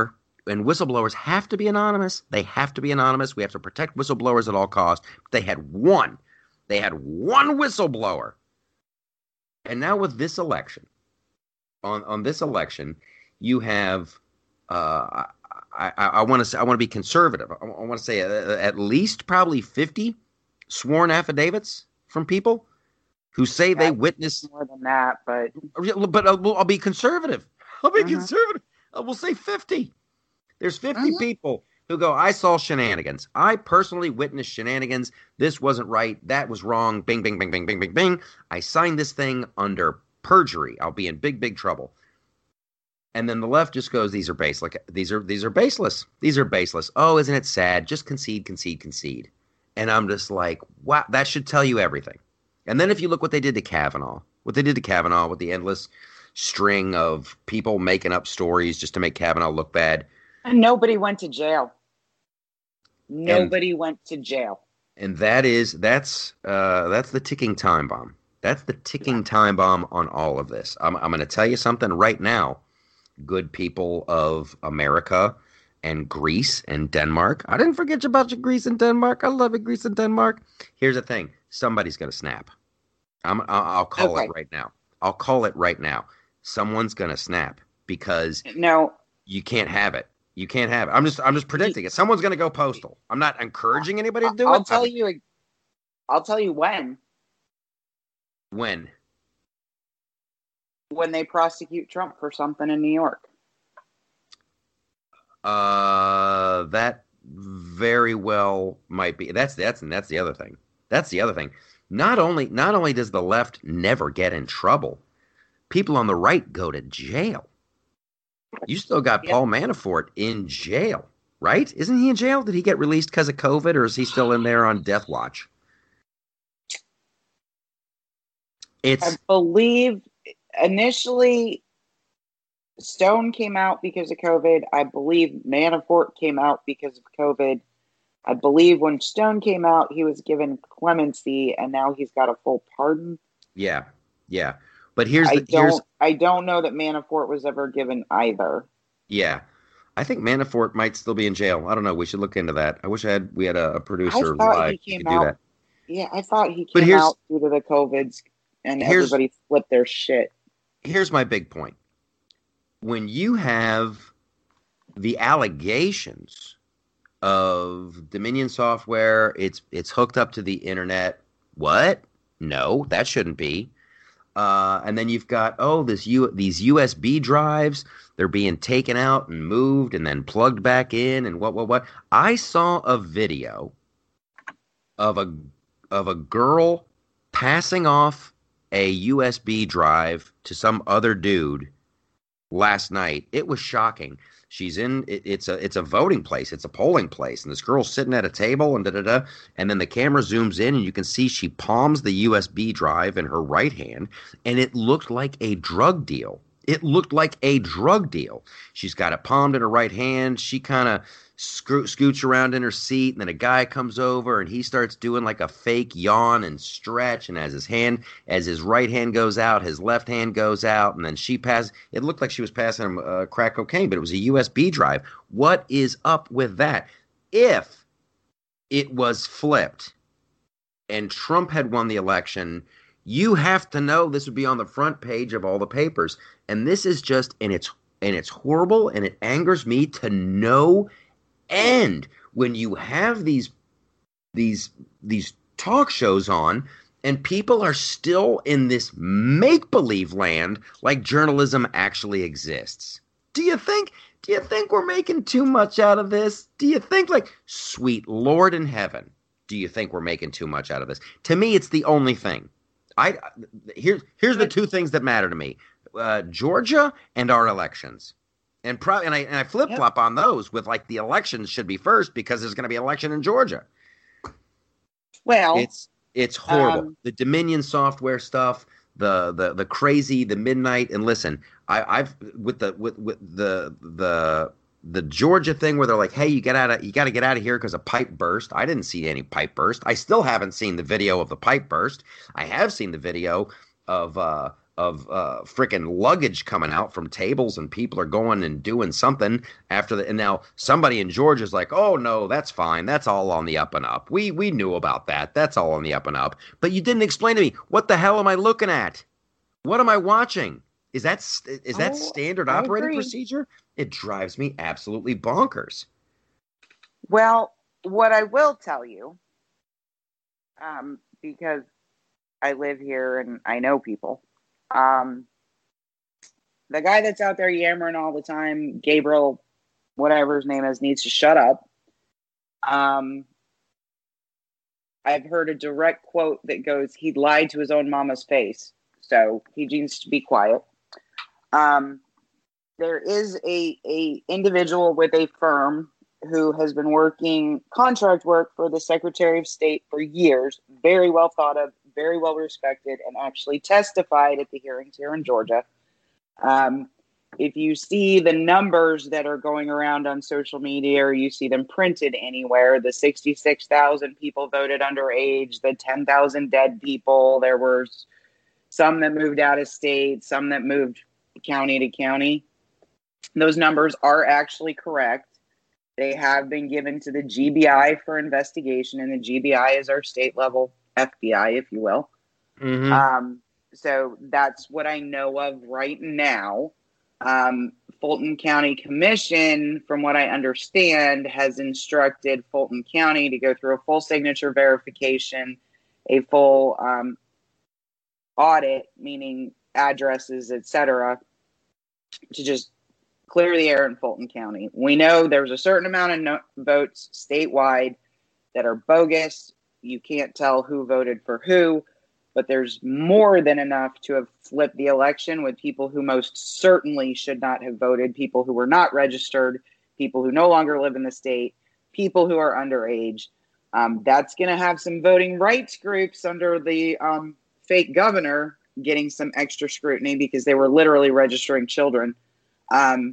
and whistleblowers have to be anonymous. They have to be anonymous. We have to protect whistleblowers at all costs. They had one. They had one whistleblower. And now with this election, on, on this election, you have, uh, I, I, I want to say, I want to be conservative. I, I want to say uh, at least probably fifty sworn affidavits from people who say Yeah, they witnessed. more than that, but But I'll, I'll be conservative. I'll be Mhm. conservative. I will say fifty. There's fifty Mhm. people who go, I saw shenanigans. I personally witnessed shenanigans. This wasn't right. That was wrong. Bing, bing, bing, bing, bing, bing, bing. I signed this thing under perjury. I'll be in big, big trouble. And then the left just goes, these are base, like these are these are baseless. These are baseless. Oh, isn't it sad? Just concede, concede, concede. And I'm just like, wow, that should tell you everything. And then if you look what they did to Kavanaugh, what they did to Kavanaugh with the endless string of people making up stories just to make Kavanaugh look bad. and nobody went to jail. Nobody went to jail. And that is that's uh, that's the ticking time bomb. That's the ticking time bomb on all of this. I'm I'm going to tell you something right now, good people of America and Greece and Denmark. I didn't forget about you, Greece and Denmark. I love it, Greece and Denmark. Here's the thing: somebody's going to snap. I'm I'll, I'll call Okay. it right now. I'll call it right now. Someone's going to snap because No, you can't have it. You can't have it. I'm just I'm just predicting it. Someone's going to go postal. I'm not encouraging anybody to do I'll it. tell I'm- you. I'll tell you when. when. When they prosecute Trump for something in New York. Uh, that very well might be. That's that's and that's the other thing. That's the other thing. Not only not only does the left never get in trouble, people on the right go to jail. You still got Yep. Paul Manafort in jail, right? Isn't he in jail? Did he get released because of COVID, or is he still in there on death watch? It's I believe initially Stone came out because of COVID. I believe Manafort came out because of COVID. I believe when Stone came out, he was given clemency, and now he's got a full pardon. yeah, yeah. But here's I the here's don't. I don't know that Manafort was ever given either. yeah. I think Manafort might still be in jail. I don't know. We should look into that. I wish I had we had a, a producer I thought live he who came could do out. that. Yeah, I thought he But came here's- out due to the COVIDs, and Here's- everybody flipped their shit. Here's my big point. When you have the allegations of Dominion software, it's it's hooked up to the internet. What? No, that shouldn't be. Uh, and then you've got oh, this U these U S B drives, they're being taken out and moved and then plugged back in and what what what. I saw a video of a of a girl passing off a U S B drive to some other dude last night. It was shocking. She's in it, it's a it's a voting place, it's a polling place, and this girl's sitting at a table and da da da. And then the camera zooms in and you can see she palms the U S B drive in her right hand, and it looked like a drug deal. It looked like a drug deal. She's got it palmed in her right hand. She kind of scoo- scoots around in her seat, and then a guy comes over and he starts doing like a fake yawn and stretch. And as his hand, as his right hand goes out, his left hand goes out, and then she passes. It looked like she was passing him uh, crack cocaine, but it was a U S B drive. What is up with that? If it was flipped and Trump had won the election, you have to know this would be on the front page of all the papers. And this is just, and it's and it's horrible, and it angers me to no end when you have these these these talk shows on and people are still in this make-believe land like journalism actually exists. Do you think do you think we're making too much out of this? Do you think, like, sweet Lord in heaven, do you think we're making too much out of this? To me, it's the only thing. I here's here's the two things that matter to me: uh, Georgia and our elections, and probably and I and I flip flop on those with, like, the elections should be first because there's going to be an election in Georgia. Well, It's it's horrible. Um, the Dominion software stuff, the the the crazy, the midnight, and listen, I, I've with the with with the the the Georgia thing where they're like, hey, you get out of you got to get out of here because a pipe burst. I didn't see any pipe burst. I still haven't seen the video of the pipe burst. I have seen the video of uh of uh, freaking luggage coming out from tables, and people are going and doing something after the. And now somebody in Georgia's like, "Oh no, that's fine. That's all on the up and up. We we knew about that. That's all on the up and up." But you didn't explain to me, what the hell am I looking at? What am I watching? Is that is that Oh, standard I operating agree. procedure? It drives me absolutely bonkers. Well, what I will tell you, um, because I live here and I know people, um, the guy that's out there yammering all the time, Gabriel, whatever his name is, needs to shut up. Um, I've heard a direct quote that goes, he lied to his own mama's face. So he needs to be quiet. Um, there is a, a individual with a firm who has been working contract work for the Secretary of State for years, very well thought of, very well respected, and actually testified at the hearings here in Georgia. Um, if you see the numbers that are going around on social media, or you see them printed anywhere, the sixty-six thousand people voted underage, the ten thousand dead people, there were some that moved out of state, some that moved county to county. Those numbers are actually correct. They have been given to the G B I for investigation, and the G B I is our state level F B I, if you will. Mm-hmm. Um, so that's what I know of right now. Um, Fulton County Commission, from what I understand, has instructed Fulton County to go through a full signature verification, a full um, audit, meaning addresses, et cetera, to just clear the air in Fulton County. We know there's a certain amount of no- votes statewide that are bogus. You can't tell who voted for who, but there's more than enough to have flipped the election with people who most certainly should not have voted, people who were not registered, people who no longer live in the state, people who are underage. Um, that's going to have some voting rights groups under the um, fake governor getting some extra scrutiny because they were literally registering children. Um,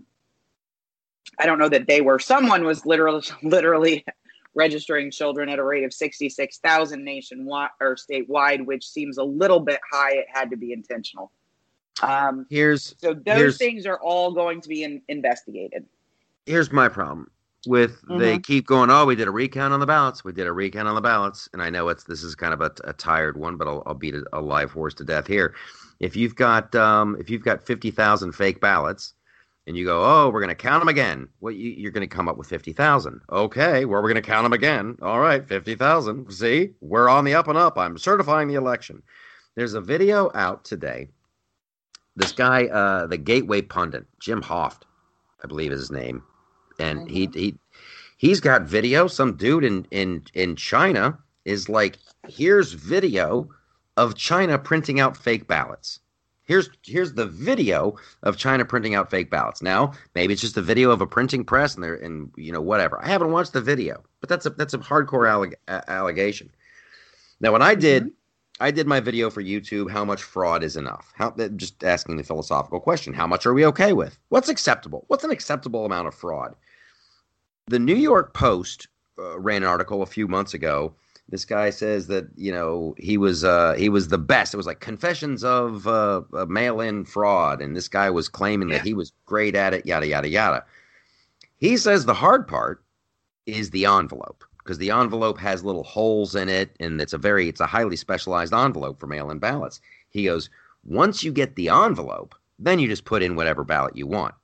I don't know that they were. Someone was literally, literally registering children at a rate of sixty-six thousand nationwide or statewide, which seems a little bit high. It had to be intentional. Um, Here's so those here's, things are all going to be in, investigated. Here's my problem with Mm-hmm. they keep going, oh, we did a recount on the ballots. We did a recount on the ballots. And I know it's this is kind of a, a tired one, but I'll, I'll beat a, a live horse to death here. If you've got um, if you've got fifty thousand fake ballots, and you go, oh, we're going to count them again. Well, you, you're going to come up with fifty thousand. Okay, well, we're going to count them again. All right, fifty thousand. See, we're on the up and up. I'm certifying the election. There's a video out today. This guy, uh, the Gateway pundit, Jim Hoft, I believe is his name. And mm-hmm. he he he's got video. Some dude in, in, in China is like, here's video of China printing out fake ballots. Here's here's the video of China printing out fake ballots. Now, maybe it's just a video of a printing press and they're and you know whatever. I haven't watched the video, but that's a that's a hardcore alleg- allegation. Now, when I did, mm-hmm. I did my video for YouTube. How much fraud is enough? How just asking the philosophical question: how much are we okay with? What's acceptable? What's an acceptable amount of fraud? The New York Post uh, ran an article a few months ago. This guy says that, you know, he was uh, he was the best. It was like confessions of uh, mail-in fraud. And this guy was claiming yeah. that he was great at it, yada, yada, yada. He says the hard part is the envelope, because the envelope has little holes in it. And it's a very it's a highly specialized envelope for mail-in ballots. He goes, once you get the envelope, then you just put in whatever ballot you want.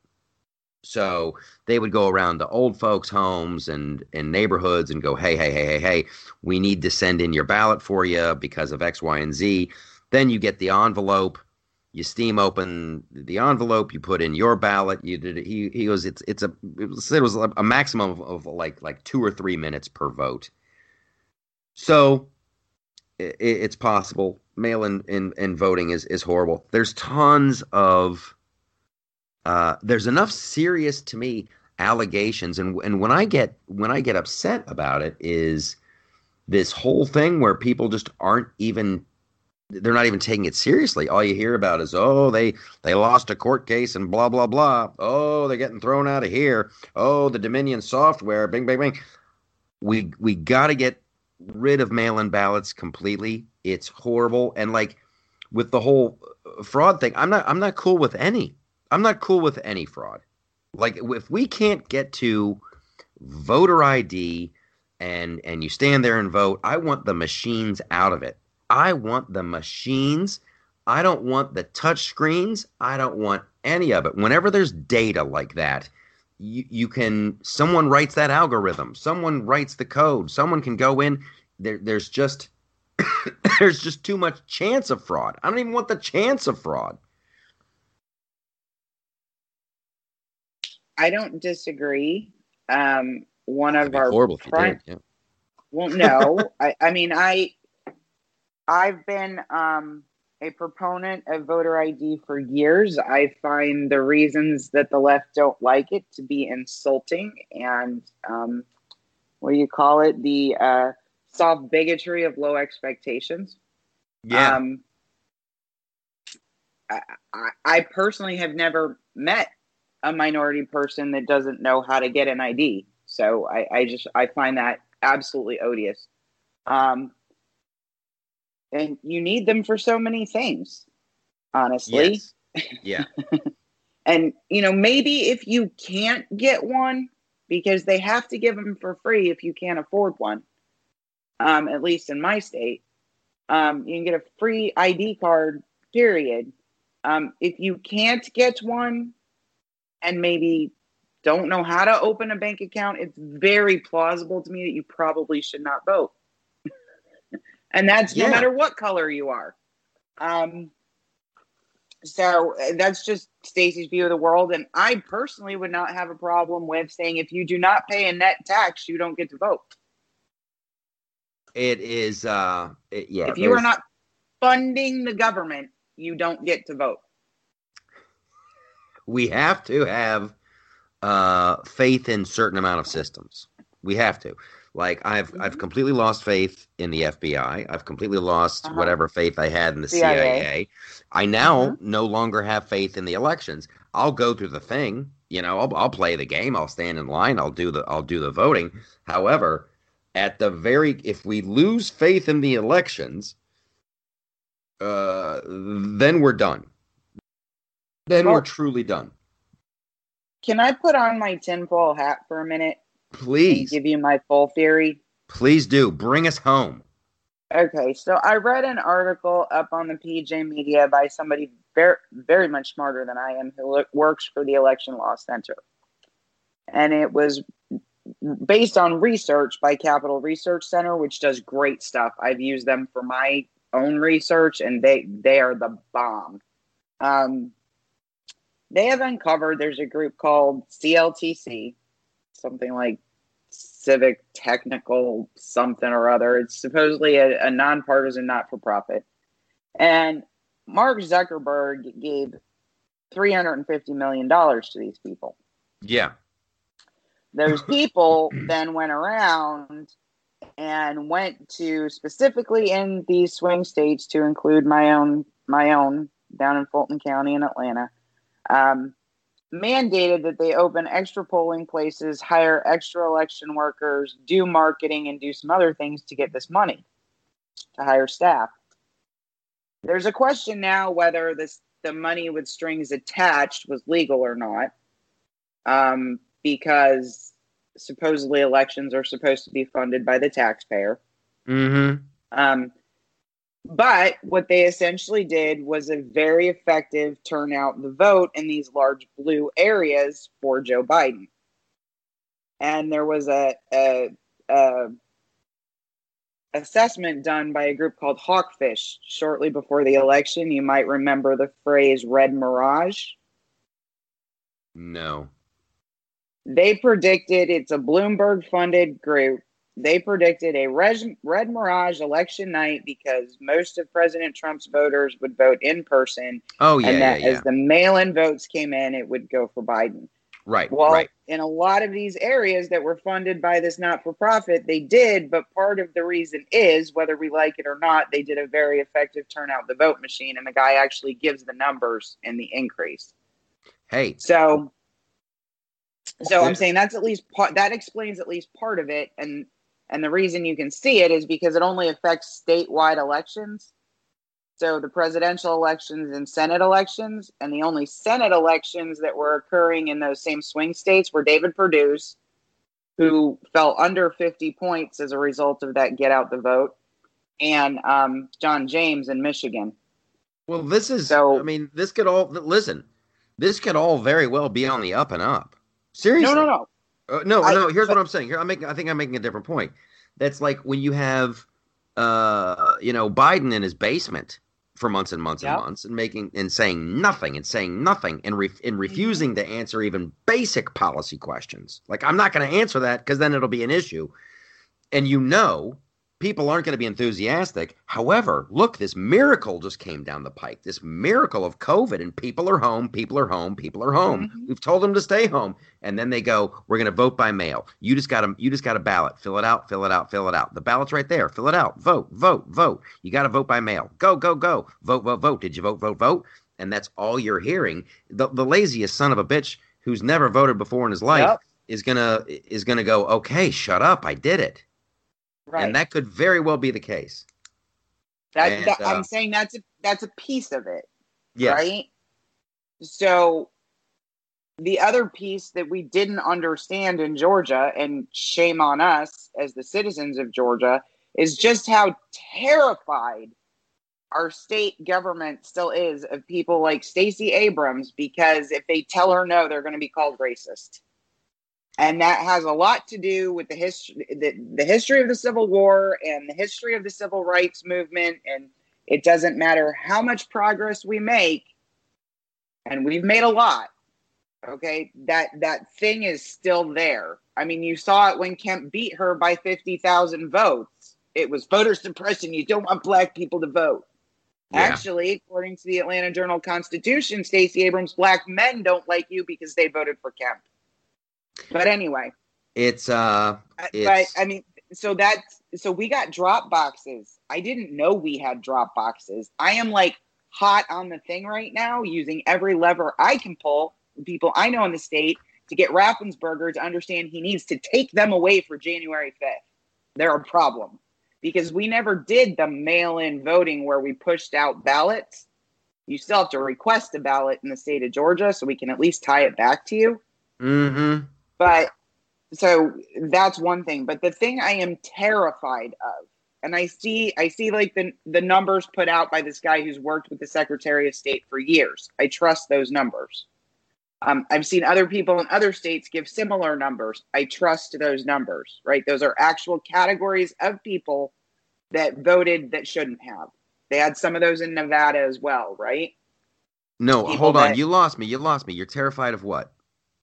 So they would go around to old folks' homes and, and neighborhoods and go, hey, hey, hey, hey, hey, we need to send in your ballot for you because of X, Y, and Z. Then you get the envelope, you steam open the envelope, you put in your ballot. You did. He he goes, it's it's a it was, it was a maximum of, of like like two or three minutes per vote. So it, it's possible. Mail-in in, in voting is is horrible. There's tons of. Uh, there's enough serious to me allegations, and and when I get when I get upset about it is this whole thing where people just aren't even they're not even taking it seriously. All you hear about is, oh, they they lost a court case and blah blah blah. Oh, they're getting thrown out of here. Oh, the Dominion software, bing bing bing. We we got to get rid of mail-in ballots completely. It's horrible, and like with the whole fraud thing. I'm not I'm not cool with any. I'm not cool with any fraud. Like if we can't get to voter I D and and you stand there and vote, I want the machines out of it. I want the machines. I don't want the touch screens. I don't want any of it. Whenever there's data like that, you, you can, someone writes that algorithm. Someone writes the code. Someone can go in. There, there's just, there's just too much chance of fraud. I don't even want the chance of fraud. I don't disagree. Um, one That'd of be our horrible if you prime, did. Yeah. well, no, I, I mean, I, I've been um, a proponent of voter I D for years. I find the reasons that the left don't like it to be insulting and um, what do you call it? The uh, soft bigotry of low expectations. Yeah. Um, I, I, I personally have never met a minority person that doesn't know how to get an I D. So I, I just, I find that absolutely odious. Um, and you need them for so many things, honestly. Yes. Yeah. And, you know, maybe if you can't get one, because they have to give them for free if you can't afford one, um, at least in my state, um, you can get a free I D card, period. Um, if you can't get one and maybe don't know how to open a bank account, it's very plausible to me that you probably should not vote. And that's Yeah. no matter what color you are. Um, so that's just Stacey's view of the world. And I personally would not have a problem with saying if you do not pay a net tax, you don't get to vote. It is, uh, it, yeah. If you are there's- not funding the government, you don't get to vote. We have to have uh, faith in certain amount of systems. We have to. Like I've mm-hmm. I've completely lost faith in the F B I. I've completely lost uh-huh. whatever faith I had in the C I A. C I A. I now mm-hmm. no longer have faith in the elections. I'll go through the thing, you know. I'll, I'll play the game. I'll stand in line. I'll do the I'll do the voting. However, at the very if we lose faith in the elections, uh, then we're done. Then well, we're truly done. Can I put on my tinfoil hat for a minute? Please. Give you my full theory? Please do. Bring us home. Okay, so I read an article up on the P J Media by somebody very, very much smarter than I am who works for the Election Law Center. And it was based on research by Capital Research Center, which does great stuff. I've used them for my own research, and they, they are the bomb. Um, they have uncovered there's a group called C L T C, something like Civic Technical something or other. It's supposedly a, a nonpartisan not-for-profit. And Mark Zuckerberg gave three hundred fifty million dollars to these people. Yeah. Those people then went around and went to specifically in these swing states, to include my own, my own down in Fulton County in Atlanta, um, mandated that they open extra polling places, hire extra election workers, do marketing, and do some other things to get this money, to hire staff. There's a question now whether this the money with strings attached was legal or not, um, because supposedly elections are supposed to be funded by the taxpayer. Mm-hmm. Um, But what they essentially did was a very effective turnout the vote in these large blue areas for Joe Biden. And there was a, a, a assessment done by a group called Hawkfish shortly before the election. You might remember the phrase red mirage. No. They predicted, it's a Bloomberg-funded group, they predicted a red, red mirage election night because most of President Trump's voters would vote in person. Oh, yeah, and that yeah, yeah. as the mail-in votes came in, it would go for Biden. Right, Well, right. in a lot of these areas that were funded by this not-for-profit, they did, but part of the reason is, whether we like it or not, they did a very effective turnout the vote machine, and the guy actually gives the numbers and the increase. Hey. So, so I'm saying that's at least part, that explains at least part of it, and And the reason you can see it is because it only affects statewide elections. So the presidential elections and Senate elections, and the only Senate elections that were occurring in those same swing states were David Perdue's, who fell under fifty points as a result of that get out the vote, and um, John James in Michigan. Well, this is, so, I mean, this could all, listen, this could all very well be on the up and up. Seriously. No, no, no. Uh, no, I, no, here's but, what I'm saying. Here, I'm making, I think I'm making a different point. That's like when you have, uh, you know, Biden in his basement for months and months yep. and months and making and saying nothing and saying nothing and, re- and refusing to answer even basic policy questions. Like, I'm not going to answer that because then it'll be an issue. And you know, people aren't going to be enthusiastic. However, look, this miracle just came down the pike. This miracle of COVID, and people are home, people are home, people are home. Mm-hmm. We've told them to stay home, and then they go, "We're going to vote by mail. You just got to, you just got a ballot. Fill it out, fill it out, fill it out. The ballot's right there. Fill it out. Vote, vote, vote. You got to vote by mail. Go, go, go. Vote, vote, vote. Did you vote, vote, vote?" And that's all you're hearing. The the laziest son of a bitch who's never voted before in his life yep. is gonna is gonna go, "Okay, shut up. I did it." Right. And that could very well be the case. That, and, that uh, I'm saying that's a, that's a piece of it, yes. right? So the other piece that we didn't understand in Georgia, and shame on us as the citizens of Georgia, is just how terrified our state government still is of people like Stacey Abrams, because if they tell her no, they're going to be called racist. And that has a lot to do with the history, the, the history of the Civil War and the history of the Civil Rights Movement. And it doesn't matter how much progress we make, and we've made a lot. Okay, that that thing is still there. I mean, you saw it when Kemp beat her by fifty thousand votes. It was voter suppression. You don't want black people to vote. Yeah. Actually, according to the Atlanta Journal-Constitution, Stacey Abrams, black men don't like you because they voted for Kemp. But anyway, it's uh, it's... but I mean, so that's so we got drop boxes. I didn't know we had drop boxes. I am like hot on the thing right now, using every lever I can pull. People I know in the state to get Raffensperger to understand he needs to take them away for January fifth. They're a problem because we never did the mail-in voting where we pushed out ballots. You still have to request a ballot in the state of Georgia, so we can at least tie it back to you. Mm-hmm. But so that's one thing. But the thing I am terrified of, and I see I see like the the numbers put out by this guy who's worked with the Secretary of State for years. I trust those numbers. Um, I've seen other people in other states give similar numbers. I trust those numbers, right? Those are actual categories of people that voted that shouldn't have. They had some of those in Nevada as well, right? No, people hold on. That, you lost me. You lost me. You're terrified of what?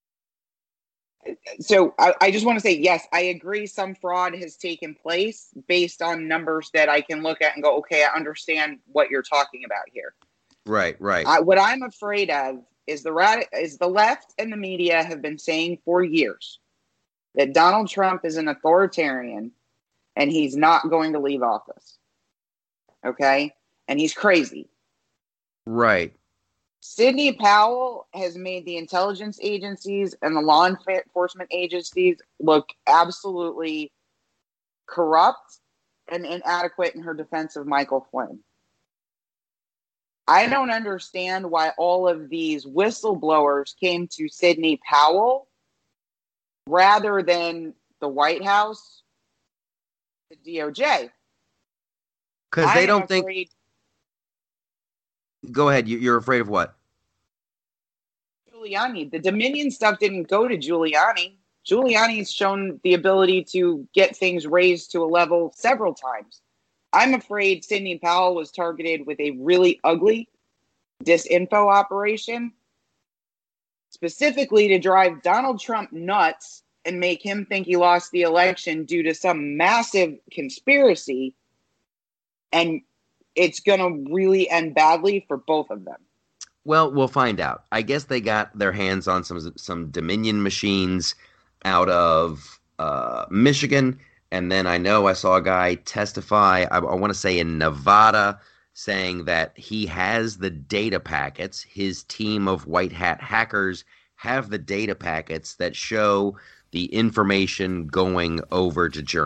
So I, I just want to say, yes, I agree some fraud has taken place based on numbers that I can look at and go, okay, I understand what you're talking about here. Right, right. I, what I'm afraid of is the rad- is the left and the media have been saying for years that Donald Trump is an authoritarian and he's not going to leave office. Okay? And he's crazy. Right. Sidney Powell has made the intelligence agencies and the law enforcement agencies look absolutely corrupt and inadequate in her defense of Michael Flynn. I don't understand why all of these whistleblowers came to Sidney Powell rather than the White House, the D O J. Because they don't afraid- think... Go ahead. You're afraid of what? Giuliani. The Dominion stuff didn't go to Giuliani. Giuliani's shown the ability to get things raised to a level several times. I'm afraid Sidney Powell was targeted with a really ugly disinfo operation, specifically to drive Donald Trump nuts and make him think he lost the election due to some massive conspiracy. And it's going to really end badly for both of them. Well, we'll find out. I guess they got their hands on some some Dominion machines out of uh, Michigan. And then I know I saw a guy testify, I, I want to say in Nevada, saying that he has the data packets. His team of white hat hackers have the data packets that show the information going over to Germany.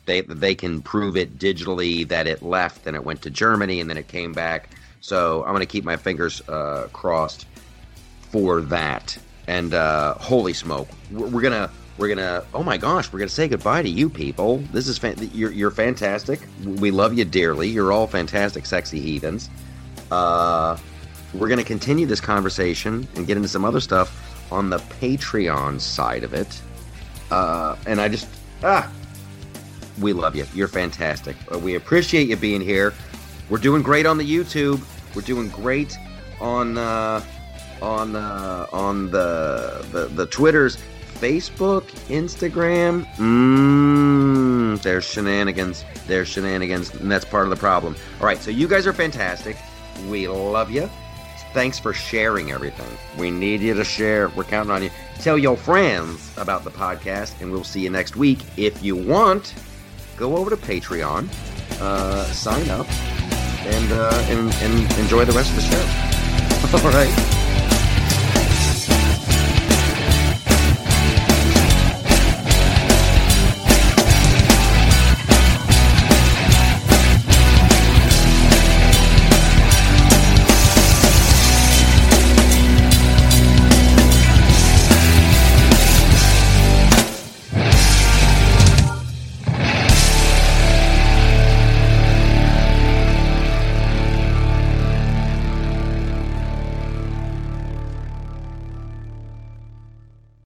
they they can prove it digitally that it left and it went to Germany and then it came back. So I'm going to keep my fingers uh, crossed for that. And uh, holy smoke, we're, we're gonna we're gonna oh my gosh, we're gonna say goodbye to you people. This is fan- you're you're fantastic. We love you dearly. You're all fantastic, sexy heathens. Uh, we're gonna continue this conversation and get into some other stuff on the Patreon side of it. Uh, and I just ah, we love you. You're fantastic. Uh, we appreciate you being here. We're doing great on the YouTube. We're doing great on. Uh, on uh, on the, the the Twitters, Facebook, Instagram. Mmm, there's shenanigans. There's shenanigans, and that's part of the problem. All right, so you guys are fantastic. We love you. Thanks for sharing everything. We need you to share. We're counting on you. Tell your friends about the podcast, and we'll see you next week. If you want, go over to Patreon, uh, sign up, and, uh, and and enjoy the rest of the show. All right.